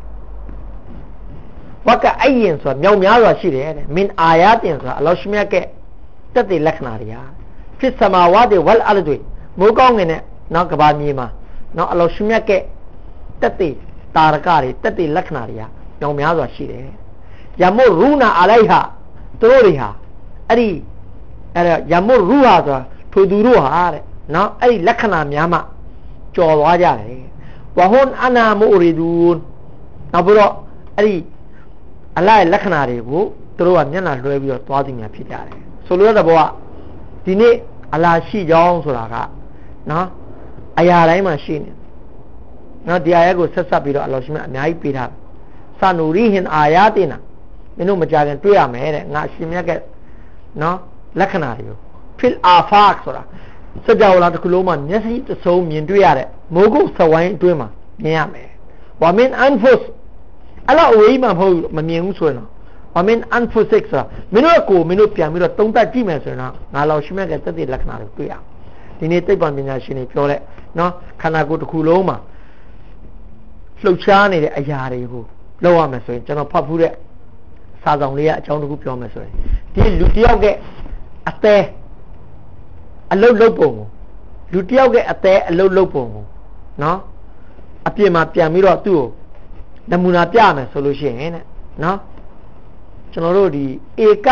ဝကအယင်ဆိုတာမြောက်များစွာရှိတယ်တဲ့မင်အာယာတင်ဆိုတာအလောရှိမြတ်ကတက်တဲ့လက္ခဏာတွေဟာဖစ်ဆမာဝါတီဝလ်အရဒ်မိုးကောင်းငင်နဲ့နောက်ကဘာမြေမှာနော်အလောရှိမြတ်ကတက်တဲ့တာရကတွေတက်တဲ့လက္ခဏာတွေဟာမြောက်များစွာရှိတယ်ယမုရူနာအလိုက်ဟာသူတို့တွေဟာအဲ့ဒါယမုရူဟာဆိုတာထိုသူတို့ဟာတဲ့နော်အဲ့ဒီလက္ခဏာများမှကြော်သွားကြတယ်ဝဟွန်အနာမူရီဒူန်နောက်ပြီးတော့အဲ့ဒီအလိုက်လက္ခဏာတွေကိုသူတို့ကမျက်နှာလွှဲပြီးတော့သွားသိများဖြစ်ကြတယ်ဆိုလိုတဲ့ဘောကဒီနေ့အလာရှိကြောင်းဆိုတာကနော်အရာတိုင်းမှာရှိနေနော်ဒီအာယတ်ကိုဆက်ဆက်ပြီးတော့အလောရှိမြတ်အများကြီးပေးထားတယ်ဆာနူရီဟင်အာယာတင်နာမင်းတို့မကြခင်တွေ့ရမယ်တဲ့ငါရှင်မြတ်ကနော်လက္ခဏာတွေကိုဖီလ်အာဖတ်ဆိုတာစကြဝဠာတစ်ခုလုံးမှာမျက်စိတစ်စုံမြင်တွေ့ရတဲ့မိုးကုတ်စဝိုင်းအတွင်းမှာမြင်ရမယ်ဝါမင်အန်ဖုစ်အဲ့လိုအဝေးမှာမဟုတ်မမြင်ဘူးဆိုရင်တော့ဝါမင်အန်ဖုစ်စစ်ဆိုတာမင်းတို့ကိုမင်းတို့ပြန်ပြီးတော့သုံးသပ်ကြည့်မယ်ဆိုရင်တော့ငါလောက်ရှင်မြတ်ကသက်သေလက္ခဏာတွေတွေ့ရဒီနေ့သိပ္ပံပညာရှင်တွေပြောတဲ့နော်ခန္ဓာကိုယ်တစ်ခုလုံးမှာလှုပ်ရှားနေတဲ့အရာတွေကိုလောက်ရမယ်ဆိုရင်ကျွန်တော်ဖတ်ဖူးတဲ့စာဆောင်လေးကအကြောင်းတစ်ခုပြောမယ်ဆိုရင်ဒီလူတယောက်ရဲ့အသေးအလုတ်လုတ်ပုံကိုလူတယောက်ရဲ့အသေးအလုတ်လုတ်ပုံကိုနော်အပြင်မှာပြန်ပြီးတော့သူ့ကိုနမူနာပြမယ်ဆိုလို့ရှိရင်တဲ့နော်ကျွန်တော်တို့ဒီဧက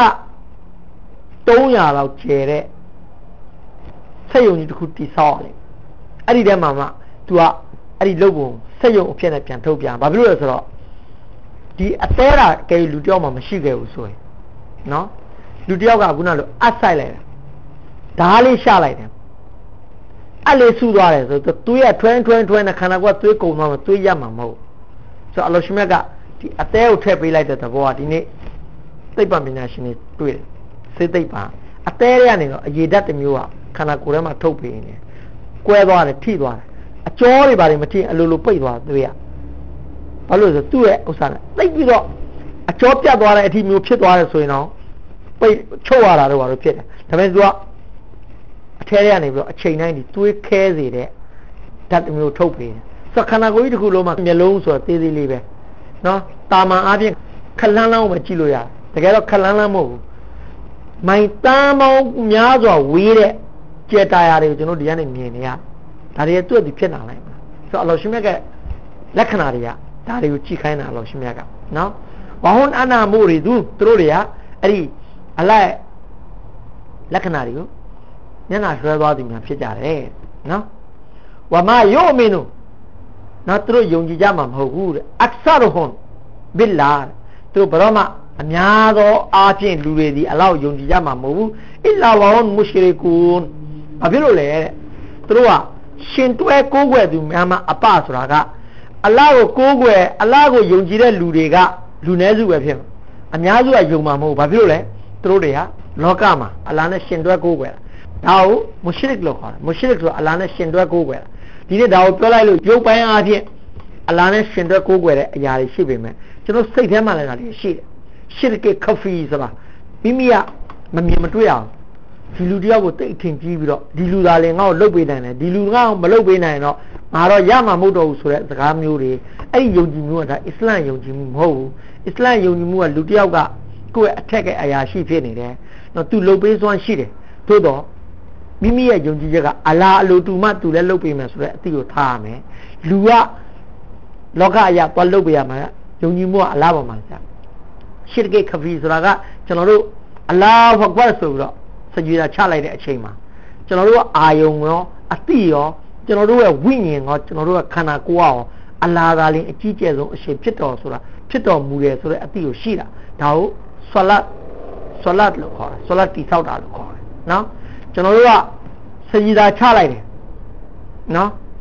300လောက်ကျယ်တဲ့ဆက်ယုံကြီးတစ်ခုတိဆောက်ရတယ်အဲ့ဒီထဲမှာမှ तू ကအဲ့ဒီလုတ်ပုံဆက်ယုံအဖြစ်နဲ့ပြန်ထုတ်ပြန်ဘာဖြစ်လို့လဲဆိုတော့ဒီအသေးတာကဲလူတယောက်မှမရှိခဲ့ဘူးဆိုရင်နော်လူတယောက်ကခုနလိုအပ်ဆိုင်လိုက်တာဓာတ်လေးရှာလိုက်တယ်အဲ့လေးဆူသွားတယ်ဆိုတော့သွေးရထွန်းနဲ့ခန္ဓာကသွေးကုန်သွားမှသွေးရမှာမဟုတ်ဆိုတော့အလောရှိမြတ်ကဒီအသေးကိုထည့်ပေးလိုက်တဲ့သဘောကဒီနေ့သိပ္ပံပညာရှင်တွေတွေ့တယ်စေသိပ္ပံအသေးရကနေတော့အရေဓာတ်တစ်မျိုးကခန္ဓာကိုယ်ထဲမှာထုတ်ပေးနေတယ်ကွဲသွားတယ်ထိသွားတယ်အကြောတွေဘာတွေမထိအလိုလိုပိတ်သွားသွေးရဘာလို့လဲဆိုသူ့ရဲ့ဥစ္စာနဲ့သိပြီးတော့အကြောပြတ်သွားတဲ့အထိမျိုးဖြစ်သွားတယ်ဆိုရင်တော့ပိတ်ချုပ်ရတာတော့ဘာလို့ဖြစ်တယ်ဒါပေမဲ့သူကအထဲထဲကနေပြီးတော့အချိန်တိုင်းဒီသွေးခဲစေတဲ့ဓာတ်မျိုးထုတ်ပေးတယ်ဆိုတော့ခန္ဓာကိုယ်ကြီးတစ်ခုလုံးမှာမျက်လုံးဆိုတော့သေးသေးလေးပဲနော်တာမန်အားဖြင့်ခလန်းလောင်းပဲကြည့်လို့ရတယ်တကယ်တော့ခလန်းလန်းမဟုတ်ဘူးမိုင်တန်းပေါင်းများစွာဝေးတဲ့ကြယ်တာယာတွေကိုကျွန်တော်ဒီကနေမြင်နေရဒါတွေတွေ့ပြီးဖြစ်လာနိုင်မှာဆိုတော့အလောရှိမြတ်ကလက္ခဏာတွေကဒါတွေကိုကြည့်ခိုင်းတာအလောရှိမြတ်ကနော်ဝဟွန်အနာမိုရီသူတို့တွေကအဲ့ဒီအလိုက်လက္ခဏာတွေကိုမျက်နှာလွှဲသွားသူများဖြစ်ကြတယ်နော်ဝမယိုမီနူနော်သူတို့ယုံကြည်ကြမှာမဟုတ်ဘူးတဲ့အက္ဆရဟွန်ဘစ်လာသူတို့ဘရောမအများသောအားဖြင့်လူတွေဒီအလောက်ယုံကြည်ကြမှာမဟုတ်ဘူးအစ်လာဝဟွန်မုရှရီကွန်ဘာဖြစ်လို့လဲတဲ့သူတို့ကရှင်တွဲကိုးကွယ်သူများမှအပဆိုတာကအလ္လာဟ်ကိုကိုးကွယ်အလ္လာဟ်ကိုယုံကြည်တဲ့လူတွေကလူနည်းစုပဲဖြစ်မှာအများစုကယုံမှာမဟုတ်ဘာဖြစ်လို့လဲသူတို့တွေကလောကမှာအလ္လာဟ်နဲ့ရှင်တွဲကိုးကွယ်တာဒါကိုမုရှရစ်လို့ခေါ်တယ်မုရှရစ်ဆိုတာအလ္လာဟ်နဲ့ရှင်တွဲကိုးကွယ်တာဒီနေ့ဒါကိုပြောလိုက်လို့ရုပ်ပိုင်းအားဖြင့်အလ္လာဟ်နဲ့ရှင်တွဲကိုးကွယ်တဲ့အရာတွေရှိပေမဲ့ကျွန်တော်စိတ်ထဲမှာလည်းဒါတွေရှိတယ်ရှစ်ကေခဖီဆိုတာမိမိကမမြင်မတွေ့အောင်ဒီလူတယောက်ကိုတိတ်အထင်ကြီးပြီးတော့ဒီလူသားလည်းငါ့ကိုလှုပ်ပေးနိုင်တယ်ဒီလူငါ့ကိုမလှုပ်ပေးနိုင်တော့ငါတော့ရမှာမဟုတ်တော့ဘူးဆိုတဲ့စကားမျိုးတွေအဲ့ဒီယုံကြည်မှုကဒါအစ္စလမ်ယုံကြည်မှုမဟုတ်ဘူးအစ္စလမ်ယုံကြည်မှုကလူတယောက်ကကိုယ့်ရဲ့အထက်ကအရာရှိဖြစ်နေတယ်နော်သူလှုပ်ပေးစွမ်းရှိတယ်သို့တော့မိမိရဲ့ယုံကြည်ချက်ကအလာအလိုတူမှသူလည်းလှုပ်ပေးမယ်ဆိုတဲ့အသည့်ကိုထားရမယ်လူကလောကအရာသွားလှုပ်ပေးရမှာယုံကြည်မှုကအလားပေါ်မှာကြာရှစ်ကေခဖီဆိုတာကကျွန်တော်တို့အလာဟ်အက္ဘာဆိုပြီးတော့စကြဝဠာချလိုက်တဲ့အချိန်မှာကျွန်တော်တို့ကအာယုံရောအသိရောကျွန်တော်တို့ရဲ့ဝိညာဉ်ရောကျွန်တော်တို့ရဲ့ခန္ဓာကိုယ်ရောအလာသာလင်အကြီးကျယ်ဆုံးအရှင်ဖြစ်တော်ဆိုတာဖြစ်တော်မူတယ်ဆိုတဲ့အသိကိုရှိတာဒါကိုဆွလတ်လို့ခေါ်တယ်ဆွလတ်တိဆောက်တာလို့ခေါ်တယ်နော်ကျွန်တော်တို့ကစကြဝဠာချလိုက်တယ်နော်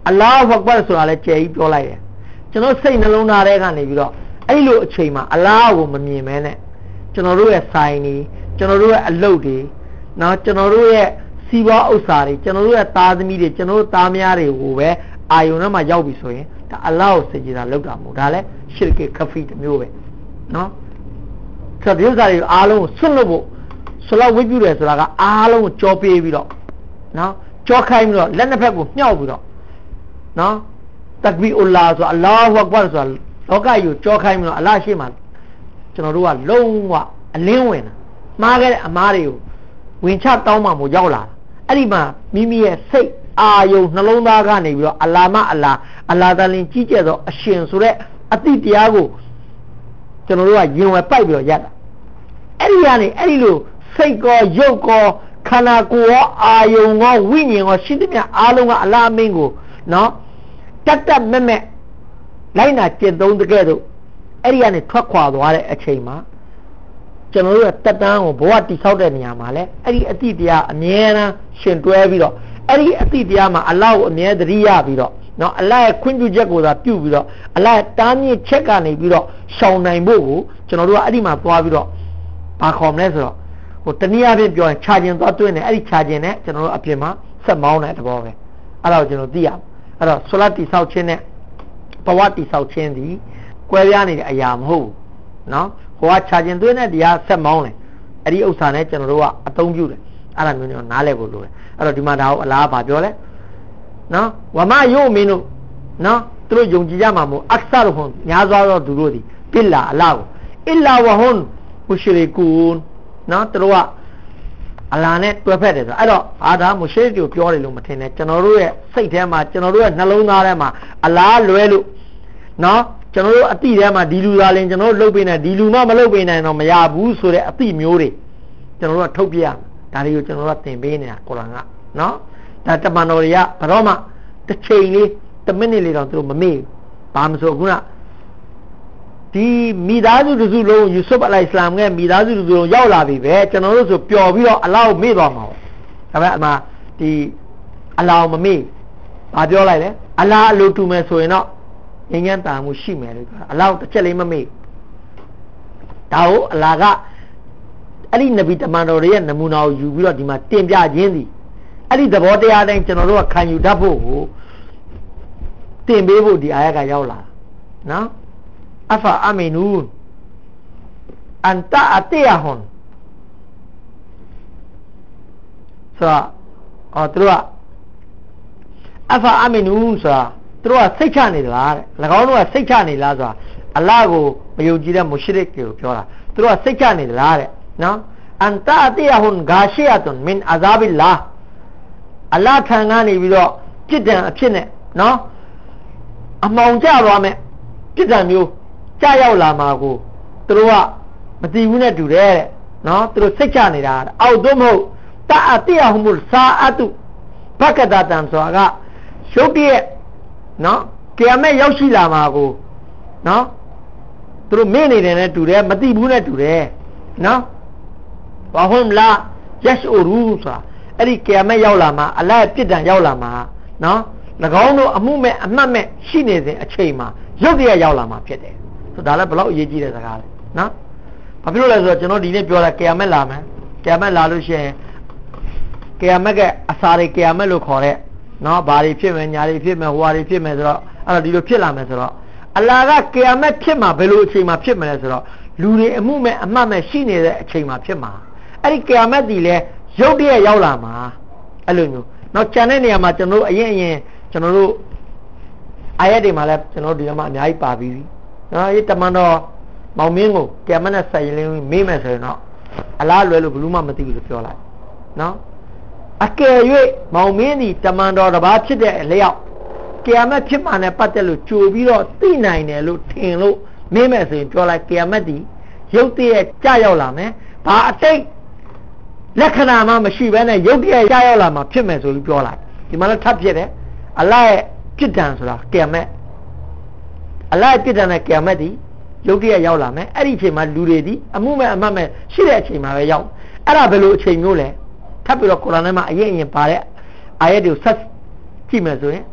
အလ္လာဟ်အက္ဘာဆိုတာလည်းကြည်ကြီးပြောလိုက်တယ်ကျွန်တော်စိတ်နှလုံးသားထဲကနေပြီးတော့အဲ့လိုအချိန်မှာအလ္လာဟ်ကိုမမြင်မဲနဲ့ကျွန်တော်တို့ရဲ့ဆိုင်တွေကျွန်တော်တို့ရဲ့အလုပ်တွေနော်ကျွန်တော်တို့ရဲ့စီးပွားဥစ္စာတွေကျွန်တော်တို့ရဲ့သားသမီးတွေကျွန်တော်တို့သားမယားတွေကိုပဲအာယုံထဲမှာရောက်ပြီဆိုရင်ဒါအလ္လာဟ်ကိုစကြည်တာလောက်တာမဟုတ်ဒါလည်းရှစ်ကေခဖီတစ်မျိုးပဲနော်ဆိုတော့ဒီဥစ္စာတွေအားလုံးကိုဆွတ်လို့ဖို့ဆိုတော့ဝိပုတယ်ဆိုတာကအားလုံးကိုကြောပေးပြီးတော့နော်ကြောခိုင်းပြီးတော့လက်နှစ်ဖက်ကိုမြှောက်ပြီးတော့နော်တကဘီအူလာဆိုအလ္လာဟ်အက္ဘာဆိုလောကကြီးကိုကြောခိုင်းပြီးတော့အလ္လာဟ်ရှိမှကျွန်တော်တို့ကလုံးဝအလင်းဝင်တာမှားခဲ့တဲ့အမားတွေကိုဝင်ချတောင်းမှမို့ရောက်လာအဲ့ဒီမှာမိမိရဲ့စိတ်အာယုံနှလုံးသားကနေပြီးတော့အလာမအလာတန်လင်းကြီးကျယ်သောအရှင်ဆိုတဲ့အတိတရားကိုကျွန်တော်တို့ကရင်ဝယ်ပိုက်ပြီးတော့ရက်တာအဲ့ဒီကနေအဲ့ဒီလိုစိတ်ကောရုပ်ကောခန္ဓာကိုယ်ရောအာယုံရောဝိညာဉ်ရောရှိသမျှအားလုံးကအလာမင်းကိုနော်တက်မဲ့လိုက်နာကျင့်သုံးတဲ့ကဲ့သို့အဲ့ဒီကနေထွက်ခွာသွားတဲ့အချိန်မှာကျွန်တော်တို့တက်တန်းကိုဘဝတိဆောက်တဲ့နေရာမှာလဲအဲ့ဒီအတိတရားအမြဲတမ်းရှင်တွဲပြီးတော့အဲ့ဒီအတိတရားမှာအလ္လာဟ်ကိုအမြဲတည်းရပြီးတော့နော်အလ္လာဟ်ရဲ့ခွင့်ပြုချက်ကိုသာပြုပြီးတော့အလ္လာဟ်တားမြစ်ချက်ကနေပြီးတော့ရှောင်နိုင်ဖို့ကိုကျွန်တော်တို့ကအဲ့ဒီမှာသွားပြီးတော့ဘာခေါ်မလဲဆိုတော့ဟိုတနည်းအားဖြင့်ပြောရင်ခြာကျင်သွားတွင်းတယ်အဲ့ဒီခြာကျင်နဲ့ကျွန်တော်တို့အပြင်မှာဆက်မောင်းတဲ့သဘောပဲအဲ့ဒါကိုကျွန်တော်သိရအောင်အဲ့တော့ဆိုလတ်တိဆောက်ခြင်းနဲ့ဘဝတိဆောက်ခြင်းဒီကွဲပြားနေတဲ့အရာမဟုတ်ဘူးနော်ဟိုကခြာကျင်သွင်းတဲ့တရားဆက်မောင်းတယ်အဲ့ဒီဥစ္စာနဲ့ကျွန်တော်တို့ကအသုံးပြုတယ်အဲ့ဒါမျိုးမျိုးနားလည်ဖို့လိုတယ်အဲ့တော့ဒီမှာဒါကိုအလားပါပြောလဲနော်ဝမယုံမင်းတို့နော်သူတို့ယုံကြည်ကြမှာမို့အခဆာဟွန်ညာစွာသောသူတို့ဒီဘိလာအလားကိုအီလာဝဟွန်မုရှရီကူန်နော်သူတို့ကအလာနဲ့တွဲဖက်တယ်ဆိုအဲ့တော့အာဒါမုရှရီကိုပြောတယ်လို့မထင်နဲ့ကျွန်တော်တို့ရဲ့စိတ်ထဲမှာကျွန်တော်တို့ရဲ့နှလုံးသားထဲမှာအလားလွဲလို့နော်ကျွန်တော်တို့အတိထဲမှာဒီလူသားလင်ကျွန်တော်တို့လှုပ်ပေးနေဒီလူမှမလှုပ်ပေးနိုင်တော့မရဘူးဆိုတဲ့အတိမျိုးတွေကျွန်တော်တို့ကထုတ်ပြရဒါတွေကိုကျွန်တော်တို့ကသင်ပေးနေတာကုရ်အာန်ကနော်ဒါတမန်တော်တွေကဘယ်တော့မှတစ်ချိန်လေးတစ်မိနစ်လေးတော့သူတို့မမေ့ဘာမဆိုခုနဒီမိသားစုတစ်စုလုံးယူဆုဖ်အလိုင်စလမ်ရဲ့မိသားစုတစ်စုလုံးရောက်လာပြီပဲကျွန်တော်တို့ဆိုပျော်ပြီးတော့အလ္လာဟ်ကိုမေ့သွားမှာပေါ့ဒါပေမဲ့အမှဒီအလ္လာဟ်ကိုမမေ့ဘာပြောလိုက်လဲအလ္လာဟ်အလိုတူမယ်ဆိုရင်တော့ငြိမ်းချမ်းသာမှုရှိမယ်လို့ပြောတာအလ္လာဟ်တစ်ချက်လေးမမေ့ဒါကိုအလ္လာဟ်ကအဲ့ဒီနဗီတမန်တော်တွေရဲ့နမူနာကိုယူပြီးတော့ဒီမှာတင်ပြခြင်းသည်အဲ့ဒီသဘောတရားတိုင်းကျွန်တော်တို့ကခံယူတတ်ဖို့ကိုတင်ပေးဖို့ဒီအာယတ်ကရောက်လာနော်အဖာအမီနူအန်တာအတေယဟွန်ဆိုတော့သူတို့ကအဖာအမီနူဆိုတာသူတို့ကစိတ်ချနေသလားတဲ့၎င်းတို့ကစိတ်ချနေလားဆိုတာအလ္လာဟ်ကိုမယုံကြည်တဲ့မုရှရစ်တွေကိုပြောတာသူတို့ကစိတ်ချနေသလားတဲ့နော်အန်တာအတေယဟွန်ဂါရှီယတ်မင်အဇာဘီလာအလ္လာဟ်ထံကနေပြီးတော့ပြစ်ဒဏ်အဖြစ်နဲ့နော်အမှောင်ကျသွားမယ်ပြစ်ဒဏ်မျိုးကြာရောက်လာမှာကိုသူတို့ကမသိဘူးနဲ့တူတယ်တဲ့နော်သူတို့စိတ်ချနေတာအောက်တော့မဟုတ်တာအတေယဟွမုလ်စာအတုဘကဒတန်ဆိုတာကရုပ်တရက်နော်ကီယာမက်ရောက်ရှိလာမှာကိုနော်သူတို့မေ့နေတယ်နဲ့တူတယ်မသိဘူးနဲ့တူတယ်နော်ဘာဟွမ်လာယက်အူရူဆိုတာအဲ့ဒီကီယာမက်ရောက်လာမှာအလ္လာဟ်ပြစ်ဒဏ်ရောက်လာမှာနော်၎င်းတို့အမှုမဲ့အမှတ်မဲ့ရှိနေစဉ်အချိန်မှာရုပ်တရက်ရောက်လာမှာဖြစ်တယ်ဆိုဒါလည်းဘလောက်အရေးကြီးတဲ့စကားလဲနော်ဘာဖြစ်လို့လဲဆိုတော့ကျွန်တော်ဒီနေ့ပြောတာကီယာမက်လာမယ်ကီယာမက်လာလို့ရှိရင်ကီယာမက်ကအစာတွေကီယာမက်လို့ခေါ်တဲ့နော်ဘာတွေဖြစ်မယ်ညာတွေဖြစ်မယ်ဟိုဟာတွေဖြစ်မယ်ဆိုတော့အဲ့တော့ဒီလိုဖြစ်လာမယ်ဆိုတော့အလ္လာဟ်ကကီယာမက်ဖြစ်မှာဘယ်လိုအချိန်မှာဖြစ်မလဲဆိုတော့လူတွေအမှုမဲ့အမှတ်မဲ့ရှိနေတဲ့အချိန်မှာဖြစ်မှာအဲ့ဒီကီယာမက်ဒီလဲရုပ်တရက်ရောက်လာမှာအဲ့လိုမျိုးနောက်ကျန်တဲ့နေရာမှာကျွန်တော်တို့အရင်ကျွန်တော်တို့အာယတ်တွေမှာလည်းကျွန်တော်တို့ဒီမှာအများကြီးပါပြီးပြီနော်ဒီတမန်တော်မောင်မင်းကိုကီယာမက်နဲ့ဆက်ရင်လေးမေးမယ်ဆိုရင်တော့အလားလွယ်လို့ဘယ်လို့မှမသိဘူးလို့ပြောလိုက်နော်အကယ်၍မောင်မင်းဒီတမန်တော်တစ်ပါးဖြစ်တဲ့အလျောက်ကီယာမက်ဖြစ်မှာနဲ့ပတ်သက်လို့ကြိုပြီးတော့သိနိုင်တယ်လို့ထင်လို့မေးမယ်ဆိုရင်ပြောလိုက်ကီယာမက်ဒီရုပ်တရက်ကြာရောက်လာမယ်ဘာအတိတ်လက္ခဏာမှမရှိဘဲနဲ့ရုပ်တရက်ကြာရောက်လာမှာဖြစ်မယ်ဆိုပြီးပြောလိုက်ဒီမှာလည်းထပ်ဖြစ်တယ်အလ္လာဟ်ရဲ့ပြစ်ဒဏ်ဆိုတာကီယာမက်အလ္လာဟ်ရဲ့ပြစ်ဒဏ်နဲ့ကီယာမက်ဒီရုပ်တရက်ရောက်လာမယ်အဲ့ဒီအချိန်မှာလူတွေဒီအမှုမဲ့အမှတ်မဲ့ရှိတဲ့အချိန်မှာပဲရောက်အဲ့ဒါဘယ်လိုအချိန်မျိုးလဲထပ်ပြီးတော့ကုရ်အာန်ထဲမှာအရင်ပါတဲ့အာယတ်တွေကိုဆက်ကြည့်မယ်ဆိုရင်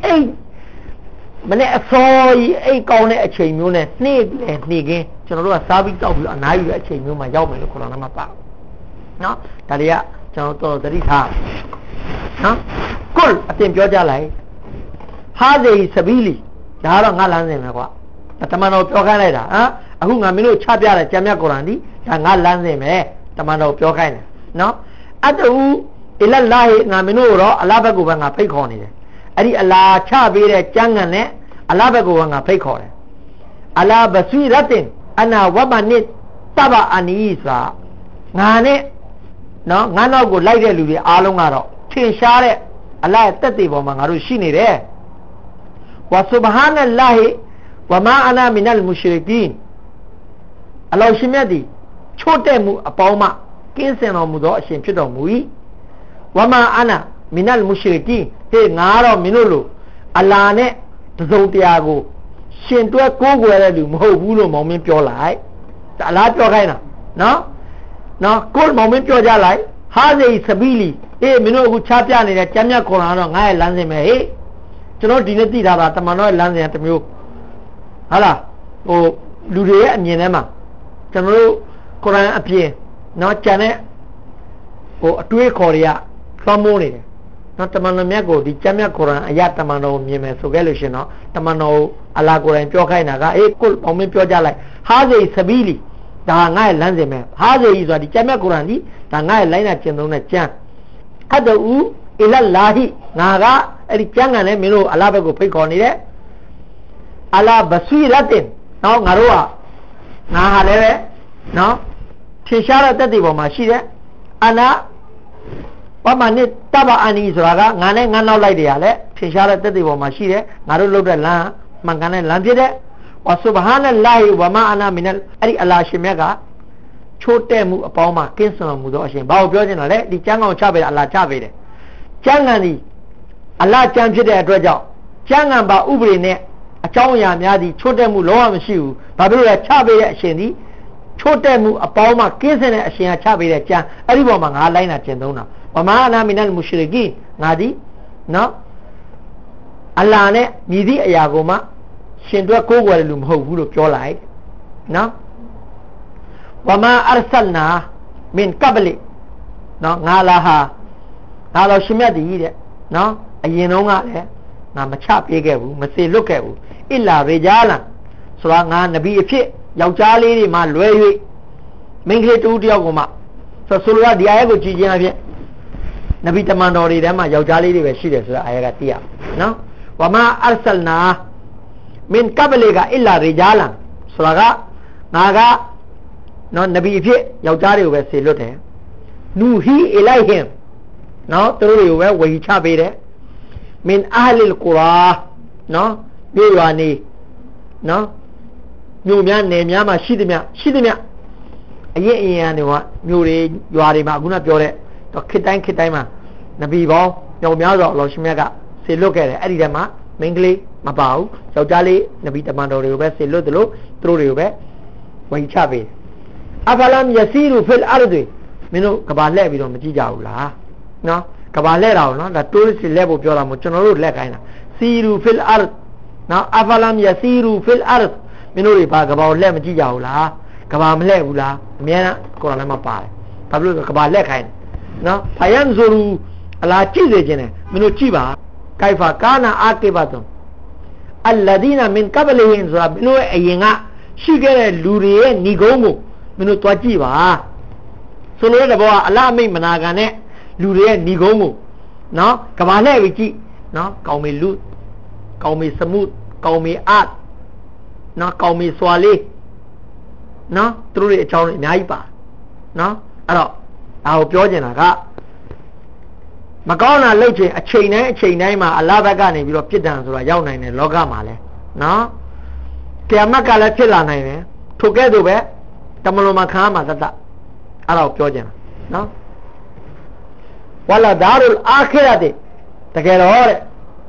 မနေ့အစောကြီးအိတ်ကောင်းတဲ့အချိန်မျိုးနဲ့နှိမ့်လေနှိမ့်ခင်းကျွန်တော်တို့ကစားပြီးတောက်ပြီးအနားယူတဲ့အချိန်မျိုးမှာရောက်မယ်လို့ခေါ်တာမှပါနော်ဒါတွေကကျွန်တော်တော်သတိထားနော်ကုလ်အတင်ပြောကြလိုက်ဟာဇေစဘီလီဒါကတော့ငါလမ်းစဉ်ပဲကွာတမန်တော်ပြောခိုင်းလိုက်တာအခုငါမင်းတို့ချပြတဲ့ကျမ်းမြတ်ကုရ်အာန်ဒီဒါငါလမ်းစဉ်ပဲတမန်တော်ပြောခိုင်းတယ်နော်အတူအလလာဟီငါမင်းတို့တော့အလာဘက်ကိုပဲငါဖိတ်ခေါ်နေတယ်အဲ့ဒီအလာချပေးတဲ့ကျမ်းဂန်နဲ့အလာဘက်ကိုပဲငါဖိတ်ခေါ်တယ်အလာဘဆွီရတင်အနာဝဘနစ်တဘအနီစာငါနဲ့နော်ငါနောက်ကိုလိုက်တဲ့လူတွေအားလုံးကတော့ထင်ရှားတဲ့အလာရဲ့တက်သေးပေါ်မှာငါတို့ရှိနေတယ်ဝါဆုဘဟာနလာဟီဝမာအနာမီနလ်မူရှရီကင်အလောရှင်မြတ်သည်ချို့တဲ့မှုအပေါင်းမှကင်းစင်တော်မူသောအရှင်ဖြစ်တော်မူ၏ဝမာအနာမီနလ်မူရှရီကင်ဟေးငါတော့မင်းတို့လိုအလာနဲ့တစုံတရာကိုရှင်တွဲကိုးကွယ်တဲ့လူမဟုတ်ဘူးလို့မောင်မင်းပြောလိုက်အလားပြောခိုင်းတာနော်ကိုယ်မောင်မင်းပြောကြလိုက်ဟာဇေစဘီလီဟေးမင်းတို့အခုချပြနေတဲ့ကျမ်းမြတ်ကုရ်အာန်တော့ငါရဲ့လမ်းစဉ်ပဲဟေးကျွန်တော်ဒီနေ့သိထားတာတမန်တော်ရဲ့လမ်းစဉ်တစ်မျိုးဟုတ်လားလူတွေရဲ့အမြင်ထဲမှာကျွန်တော်တို့ကုရ်အာန်အပြင်နော်ကျန်တဲ့အတွေးခေါ်တွေကလွှမ်းမိုးနေတယ်နော်တမန်တော်မြတ်ကိုဒီကျမ်းမြတ်ကုရ်အာန်အရာတမန်တော်ကိုမြင်မယ်ဆိုခဲ့လို့ရှင်နော်တမန်တော်အလာကိုယ်တိုင်ပြောခိုင်းတာကကိုယ်အောင်မင်းပြောကြလိုက်ဟာဇေစဘီလီဒါငါ့ရဲ့လမ်းစဉ်ပဲဟာဇေကြီးဆိုတာဒီကျမ်းမြတ်ကုရ်အာန်ဒီဒါငါ့ရဲ့လိုင်းနာကျင့်သုံးတဲ့ကျမ်းအတူအလလာဟီငါကအဲ့ဒီကျမ်းဂန်နဲ့မင်းတို့အလာဘက်ကိုဖိတ်ခေါ်နေတယ်အလာဘဆွီရတင်နော်ငါတို့ကငါဟာလည်းပဲနော်ထင်ရှားတဲ့တက်တည်ပေါ်မှာရှိတယ်အနာဝမနစ်တဘအနီဆိုတာကငါနဲ့ငါနောက်လိုက်တယ်ရလဲထင်ရှားတဲ့တက်တည်ပေါ်မှာရှိတယ်ငါတို့လုပ်တဲ့လမ်းမှန်ကန်တဲ့လမ်းဖြစ်တဲ့ဝါဆုဘဟာနလာဟီဝမာအနာမီနလ်အဲ့ဒီအလာရှင်မြတ်ကချိုးတဲ့မှုအပေါင်းမှာကင်းစွန်မှုသောအရှင်ဘာကိုပြောချင်တာလဲဒီကျမ်းကောင်ချပေးတယ်အလာချပေးတယ်ကျမ်းဂန်ဒီအလာကျမ်းဖြစ်တဲ့အတွက်ကြောင့်ကျမ်းဂန်ပါဥပဒေနဲ့အကြောင်းအရာများသည်ချိုးတဲ့မှုလုံးဝမရှိဘူးဘာဖြစ်လို့လဲချပေးတဲ့အရှင်ဒီချိုးတဲ့မှုအပေါင်းမှာကင်းစင်တဲ့အရှင်ကချပေးတဲ့ကျမ်းအဲ့ဒီပေါ်မှာငါလိုက်နာကျင့်သုံးတာဝမာအနာမီနလ်မူရှရီကင်ငါဒီနော်အလာနဲ့မြည်သည့်အရာကိုမှရှင်တွဲကိုးကွယ်တယ်လို့မဟုတ်ဘူးလို့ပြောလိုက်နော်ဝမာအာဆလနာမင်ကဘလီနော်ငါလာဟာငါတော့ရှင်မြတ်တည်တဲ့နော်အရင်တုန်းကလည်းငါမချပေးခဲ့ဘူးမစေလွတ်ခဲ့ဘူးအစ်လာရေဂျာလန်ဆိုတာငါနဗီအဖြစ်ယောက်ျားလေးတွေမှလွဲ၍မိန်းကလေးတူတယောက်ကိုမှဆိုလိုဒီအာယတ်ကိုကြည်ချင်းအဖြစ်နဗီတမန်တော်တွေထဲမှာယောက်ျားလေးတွေပဲရှိတယ်ဆိုတာအာယတ်ကသိရနော်ဝမာအာဆလနာမင်ကဘလီကအစ်လာရေဂျာလန်ဆိုတာကငါကနော်နဗီအဖြစ်ယောက်ျားတွေကိုပဲစေလွတ်တယ်နူဟီအလိုက်ဟင်နော်သူတို့တွေကိုပဲဝေချပေးတယ်မင်အာလီလ်ကူရာနော်မြို့ရွာနေနော်မြို့များနယ်များမှာရှိသမျှအရင်ကနေကမြို့တွေရွာတွေမှာအခုနပြောတဲ့ခေတ်တိုင်းမှာနဗီပေါင်းညောင်များစွာအလောရှင်မြတ်ကစေလွတ်ခဲ့တယ်အဲ့ဒီတည်းမှာမိန်းကလေးမပါဘူးယောက်ျားလေးနဗီတမန်တော်တွေကိုပဲစေလွတ်တယ်လို့သူတို့တွေကိုပဲဝေချပေးအဖလမ်ယစီရူဖီလ်အာရဒ်မင်းတို့ကဘာလှည့်ပြီးတော့မကြည့်ကြဘူးလားနော်ကဘာလှည့်တာနော်ဒါတိုးရစ်လှည့်ဖို့ပြောတာမဟုတ်ကျွန်တော်တို့လှည့်ခိုင်းတာစီရူဖီလ်အာရဒ်နော်အဖလမ်ယစီရူဖီလ်အာရဒ်မင်းတို့တွေဘာကဘာကိုလှည့်မကြည့်ကြဘူးလားကဘာမလှည့်ဘူးလားအများအားကုရ်အာန်ထဲမှာပါတယ်ဘာဖြစ်လို့ကဘာလှည့်ခိုင်းနော်ဖယန်ဇူရူအလာကြည့်စေခြင်းနဲ့မင်းတို့ကြည့်ပါကိုင်ဖာကာနာအာကေဘတ်အလ္လာဒီနာမင်ကဘလီဟင်ဆိုတာမင်းတို့ရဲ့အရင်ကရှိခဲ့တဲ့လူတွေရဲ့ဏီကုန်းကိုမင်းတို့တွားကြည့်ပါဆိုလိုတဲ့ဘောကအလအမိတ်မနာကန်နဲ့လူတွေရဲ့ဏီကုန်းကိုနော်ကဘာလှည့်ပြီးကြည့်နော်ကောင်းမေလူကောင်းမေစမှုကောင်းမေအတ်နော်ကောင်းမေစွာလေးနော်သူတို့တွေအကြောင်းတွေအများကြီးပါနော်အဲ့တော့ဒါကိုပြောချင်တာကမကောင်းတာလုပ်ချင်အချိန်တိုင်းမှာအလဘက်ကနေပြီးတော့ပြစ်ဒဏ်ဆိုတာရောက်နိုင်တယ်လောကမှာလဲနော်ကိယာမတ်ကလည်းဖြစ်လာနိုင်တယ်ထိုကဲ့သို့ပဲတမလွန်မှာခံရမှာတတ်အဲ့ဒါကိုပြောချင်တာနော်ဝလာဒါရူလ်အာခီရတ်တကယ်တော့တဲ့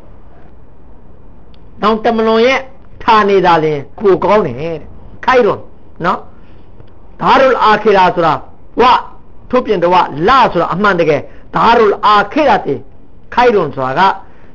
နောက်တမလွန်ရဲ့ဌာနေတာလင်ကိုကောင်းတယ်တဲ့ခိုင်ရွန်နော်ဒါရူလ်အာခီရာဆိုတာဝထုတ်ပြင်တော့လဆိုတာအမှန်တကယ်ဒါရူလ်အာခီရတ်ခိုင်ရွန်ဆိုတာက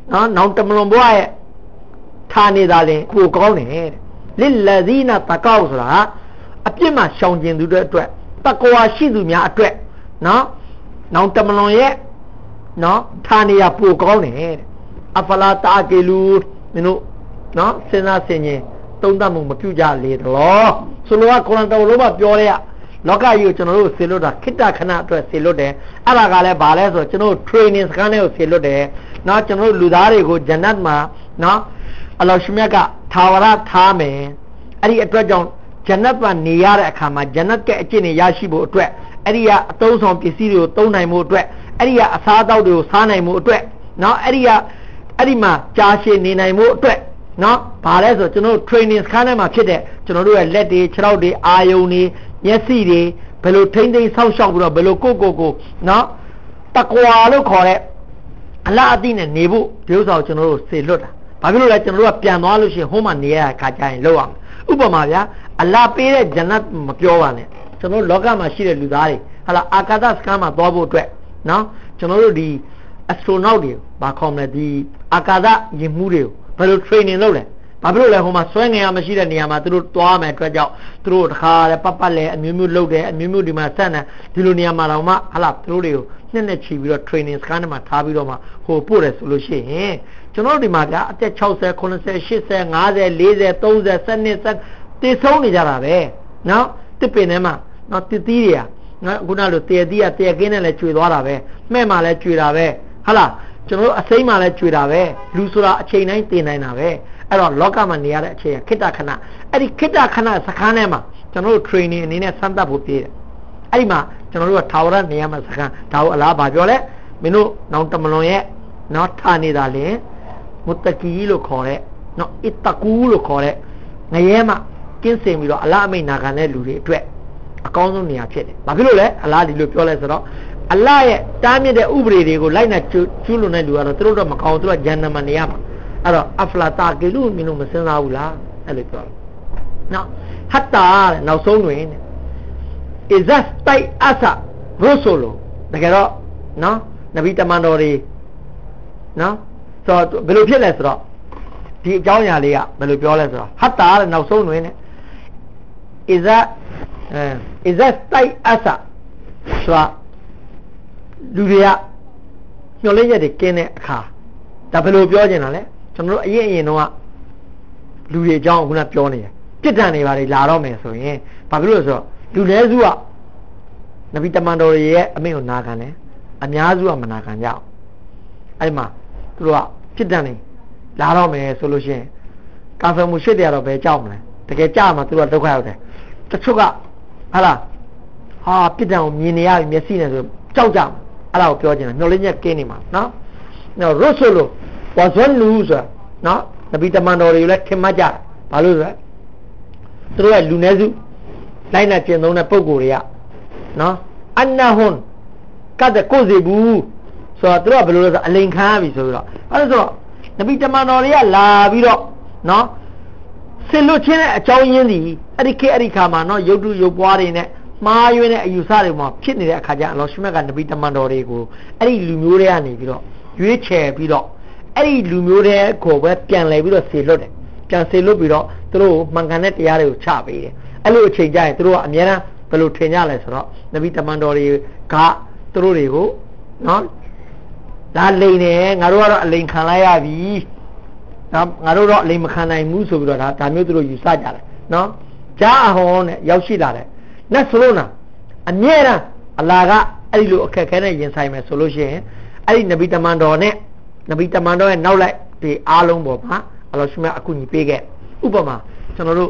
နော်နောင်တမလွန်ဘွားရဲ့ဌာနေတာလင်ကိုကောင်းတယ်လစ်လဇီနာတကောက်ဆိုတာအပြစ်မှရှောင်ကျင်သူတွေအတွက်တကွာရှိသူများအတွက်နော်နောင်တမလွန်ရဲ့နော်ဌာနေရပိုကောင်းတယ်အဖလာတာကေလူမင်းတို့နော်စဉ်းစားဆင်ခြင်သုံးသပ်မှုမပြုကြလေတော့ဆိုလိုကကုရ်အာန်တော်လုံးမပြောရလောကကြီးကိုကျွန်တော်တို့ဆေလွတ်တာခိတ္တခဏအတွက်ဆေလွတ်တယ်အဲ့ဒါကလည်းဘာလဲဆိုတော့ကျွန်တော်တို့ training စခန်းတွေကိုဆေလွတ်တယ်နော်ကျွန်တော်တို့လူသားတွေကိုဂျန်နတ်မှာနော်အလ္လာဟ်ရှမြတ်ကထာဝရထားမယ်အဲ့ဒီအတွက်ကြောင့်ဂျန်နတ်မှာနေရတဲ့အခါမှာဂျန်နတ်ရဲ့အကျင့်တွေရရှိဖို့အတွက်အဲ့ဒီကအသုံးဆောင်ပစ္စည်းတွေကိုသုံးနိုင်ဖို့အတွက်အဲ့ဒီကအစားအသောက်တွေကိုစားနိုင်ဖို့အတွက်နော်အဲ့ဒီမှာကြာရှည်နေနိုင်ဖို့အတွက်နော်ဘာလဲဆိုကျွန်တော်တို့ training စခန်းထဲမှာဖြစ်တဲ့ကျွန်တော်တို့ရဲ့လက်တွေခြေထောက်တွေအာယုံတွေမျက်စိတွေဘယ်လိုထိမ့်သိမ်းဆောက်ရှောက်ပြီးတော့ဘယ်လိုကိုနော်တကွာလို့ခေါ်တဲ့အလားအသည့်နဲ့နေဖို့ဒီဥစ္စာကိုကျွန်တော်တို့စေလွတ်တာဘာဖြစ်လို့လဲကျွန်တော်တို့ကပြန်သွားလို့ရှိရင်ဟိုးမှနေရတဲ့အခါကျရင်လောက်အောင်ဥပမာဗျာအလားပေးတဲ့ဂျန်နတ်မပြောပါနဲ့ကျွန်တော်တို့လောကမှာရှိတဲ့လူသားတွေဟာလာအာကာသစခန်းမှာသွားဖို့အတွက်နော်ကျွန်တော်တို့ဒီ astronaut တွေဘာခေါ်မလဲဒီအာကာသယာဉ်မှူးတွေကိုဘယ်လို training လုပ်လဲဘာဖြစ်လို့လဲဟိုမှာဆွဲငင်ရမရှိတဲ့နေရာမှာသူတို့သွားမယ်အတွက်ကြောင့်သူတို့တခါလဲပတ်လဲအမျိုးမျိုးလုပ်တယ်အမျိုးမျိုးဒီမှာဆက်နေဒီလိုနေရာမှာတော့မှဟာလာသူတို့တွေကိုနှစ်ချီပြီးတော့ training စခန်းထဲမှာထားပြီးတော့မှဟိုပို့တယ်ဆိုလို့ရှိရင်ကျွန်တော်တို့ဒီမှာကအသက်60 80 80 50 40 30 12တည်ဆုံးနေကြတာပဲနော်တစ်ပင်ထဲမှာနော်တစ်သီးတွေကနော်ခုနလိုတည်သီးကတည်ကင်းနဲ့လဲကျွေသွားတာပဲမှဲ့မှလဲကျွေတာပဲဟာလာကျွန်တော်တို့အစိမ့်မှလဲကျွေတာပဲလူဆိုတာအချိန်တိုင်းတည်နိုင်တာပဲအဲ့တော့လောကမှာနေရတဲ့အချိန်ခိတ္တခဏအဲ့ဒီခိတ္တခဏစခန်းထဲမှာကျွန်တော်တို့ training အနေနဲ့စမ်းသပ်ဖို့ပြေးတယ်အဲ့ဒီမှာကျွန်တော်တို့ကထာဝရနေရမှာစခန်းဒါကိုအလားဘာပြောလဲမင်းတို့နောင်တမလွန်ရဲ့နော်ထားနေတာလေမုတကီလို့ခေါ်တဲ့နော်အစ်တကူလို့ခေါ်တဲ့ငရဲမှာကင်းစင်ပြီးတော့အလားအမိတ်နာခံတဲ့လူတွေအတွက်အကောင်းဆုံးနေရာဖြစ်တယ်ဘာဖြစ်လို့လဲအလားဒီလိုပြောလဲဆိုတော့အလားရဲ့တားမြစ်တဲ့ဥပဒေတွေကိုလိုက်နာကျူးလွန်တဲ့လူကတော့သူတို့တော့မကောင်းသူတို့ကဂျန်နမနေရမှာအဲ့တော့အဖလာတာကေလူမင်းတို့မစင်စားဘူးလားအဲ့လိုပြောနော်ဟတ်တာတဲ့နောက်ဆုံးတွင်အဇတ်တိုင်အဆာရိုဆိုလိုတကယ်တော့နော်နဗီတမန်တော်တွေနော်ဆိုတော့ဘယ်လိုဖြစ်လဲဆိုတော့ဒီအကြောင်းအရာလေးကဘယ်လိုပြောလဲဆိုတော့ဟတ်တာတဲ့နောက်ဆုံးတွင်အဇတ်တိုင်အဆာဆိုလူတွေကညှော်လင်းရက်တွေကင်းတဲ့အခါဒါဘယ်လိုပြောချင်တာလဲကျွန်တော်တို့အရင်တော့လူတွေအကြောင်းခုနပြောနေတယ်ပြစ်ဒဏ်တွေပါလေလာတော့မယ်ဆိုရင်ဘာဖြစ်လို့လဲဆိုတော့လူနည်းစုကနဗီတမန်တော်ရဲ့အမိန့်ကိုနာခံတယ်အများစုကမနာခံကြအောင်အဲ့မှာသူတို့ကပြစ်ဒဏ်တွေလာတော့မယ်ဆိုလို့ရှိရင်ကာဖယ်မှုရှိတယ်တော့ဘယ်ကြောက်မလဲတကယ်ကြောက်မှသူတို့ကဒုက္ခရောက်တယ်တချို့ကဟာလားဟာပြစ်ဒဏ်ကိုမြင်နေရပြီမျက်စိနဲ့ဆိုကြောက်ကြမှာအဲ့ဒါကိုပြောချင်တာညှော်လင်းချက်ကင်းနေမှာနော်ရိုဆိုလိုဝါဇွန်လူဆိုတာနော်နဗီတမန်တော်တွေလည်းထင်မှတ်ကြဘာလို့လဲသူတို့ကလူနည်းစုလိုက်နာကျင့်သုံးတဲ့ပုံကိုယ်တွေကနော်အန်နာဟွန်ကတ်ကိုစီဘူးဆိုတော့သူတို့ကဘယ်လိုလဲဆိုအလိန်ခံရပြီဆိုပြီးတော့အဲ့ဒါဆိုတော့နဗီတမန်တော်တွေကလာပြီးတော့နော်ဆင်လွတ်ခြင်းတဲ့အကြောင်းရင်းဒီအဲ့ဒီခေတ်အဲ့ဒီခါမှာနော်ရုပ်တုရုပ်ပွားတွေနဲ့မှားယွင်းတဲ့အယူဆတွေမှာဖြစ်နေတဲ့အခါကျအလ္လာဟ်ရှမြတ်ကနဗီတမန်တော်တွေကိုအဲ့ဒီလူမျိုးတွေကနေပြီးတော့ရွေးချယ်ပြီးတော့အဲ့ဒီလူမျိုးတွေကိုပဲပြန်လဲပြီးတော့ဆေလွတ်တယ်ပြန်ဆေလွတ်ပြီးတော့သူတို့မှန်ကန်တဲ့တရားတွေကိုချပေးတယ်အဲ့လိုအချိန်ကျရင်သူတို့ကအများအားဘယ်လိုထင်ကြလဲဆိုတော့နဗီတမန်တော်တွေကသူတို့တွေကိုနော်ဒါလိန်နေငါတို့ကတော့အလိန်ခံလိုက်ရပြီနော်ငါတို့တော့အလိန်မခံနိုင်ဘူးဆိုပြီးတော့ဒါမျိုးသူတို့ယူဆကြတယ်နော်ဂျာအဟွန်နဲ့ရောက်ရှိလာတယ်နတ်ဆိုလို့နာအမြဲတမ်းအလာကအဲ့ဒီလိုအခက်ခဲနဲ့ရင်ဆိုင်မယ်ဆိုလို့ရှိရင်အဲ့ဒီနဗီတမန်တော်နဲ့နဗီတမန်တော်ရဲ့နောက်လိုက်ဒီအားလုံးပေါ်မှာအလ္လာဟ်ရှမြတ်အကူအညီပေးခဲ့ဥပမာကျွန်တော်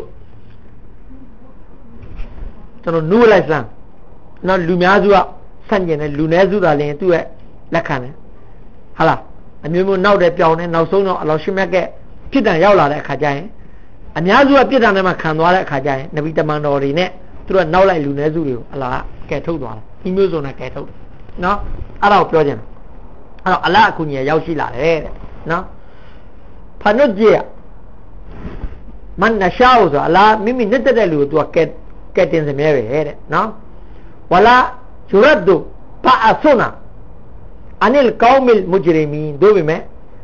နူးလိုက်စမ်းနော်လူများစုကဆန့်ကျင်တဲ့လူနည်းစုသာလျှင်သူ့ရဲ့လက်ခံတယ်ဟာလားအမျိုးမျိုးနောက်တဲ့ပြောင်းတဲ့နောက်ဆုံးတော့အလ္လာဟ်ရှမြတ်ကပြစ်ဒဏ်ရောက်လာတဲ့အခါကျရင်အများစုကပြစ်ဒဏ်ထဲမှာခံသွားတဲ့အခါကျရင်နဗီတမန်တော်တွေနဲ့သူတို့ကနောက်လိုက်လူနည်းစုတွေကိုအလ္လာဟ်ကယ်ထုတ်သွားတယ်ဒီမျိုးစုံနဲ့ကယ်ထုတ်တယ်နော်အဲ့ဒါကိုပြောချင်တယ်အဲ့တော့အလ္လာဟ်အကူအညီရောက်ရှိလာတယ်တဲ့နော်ဖာနုဂျီမန်နရှာဥဆိုအလ္လာဟ်မိမိနှစ်သက်တဲ့လူကိုသူကကယ်တင်စမြဲပဲတဲ့နော်ဝလာယူရတ်ဒူဘာအဆုနာအနိလ်ကောမီလ်မုဂျရီမီတို့ပေမဲ့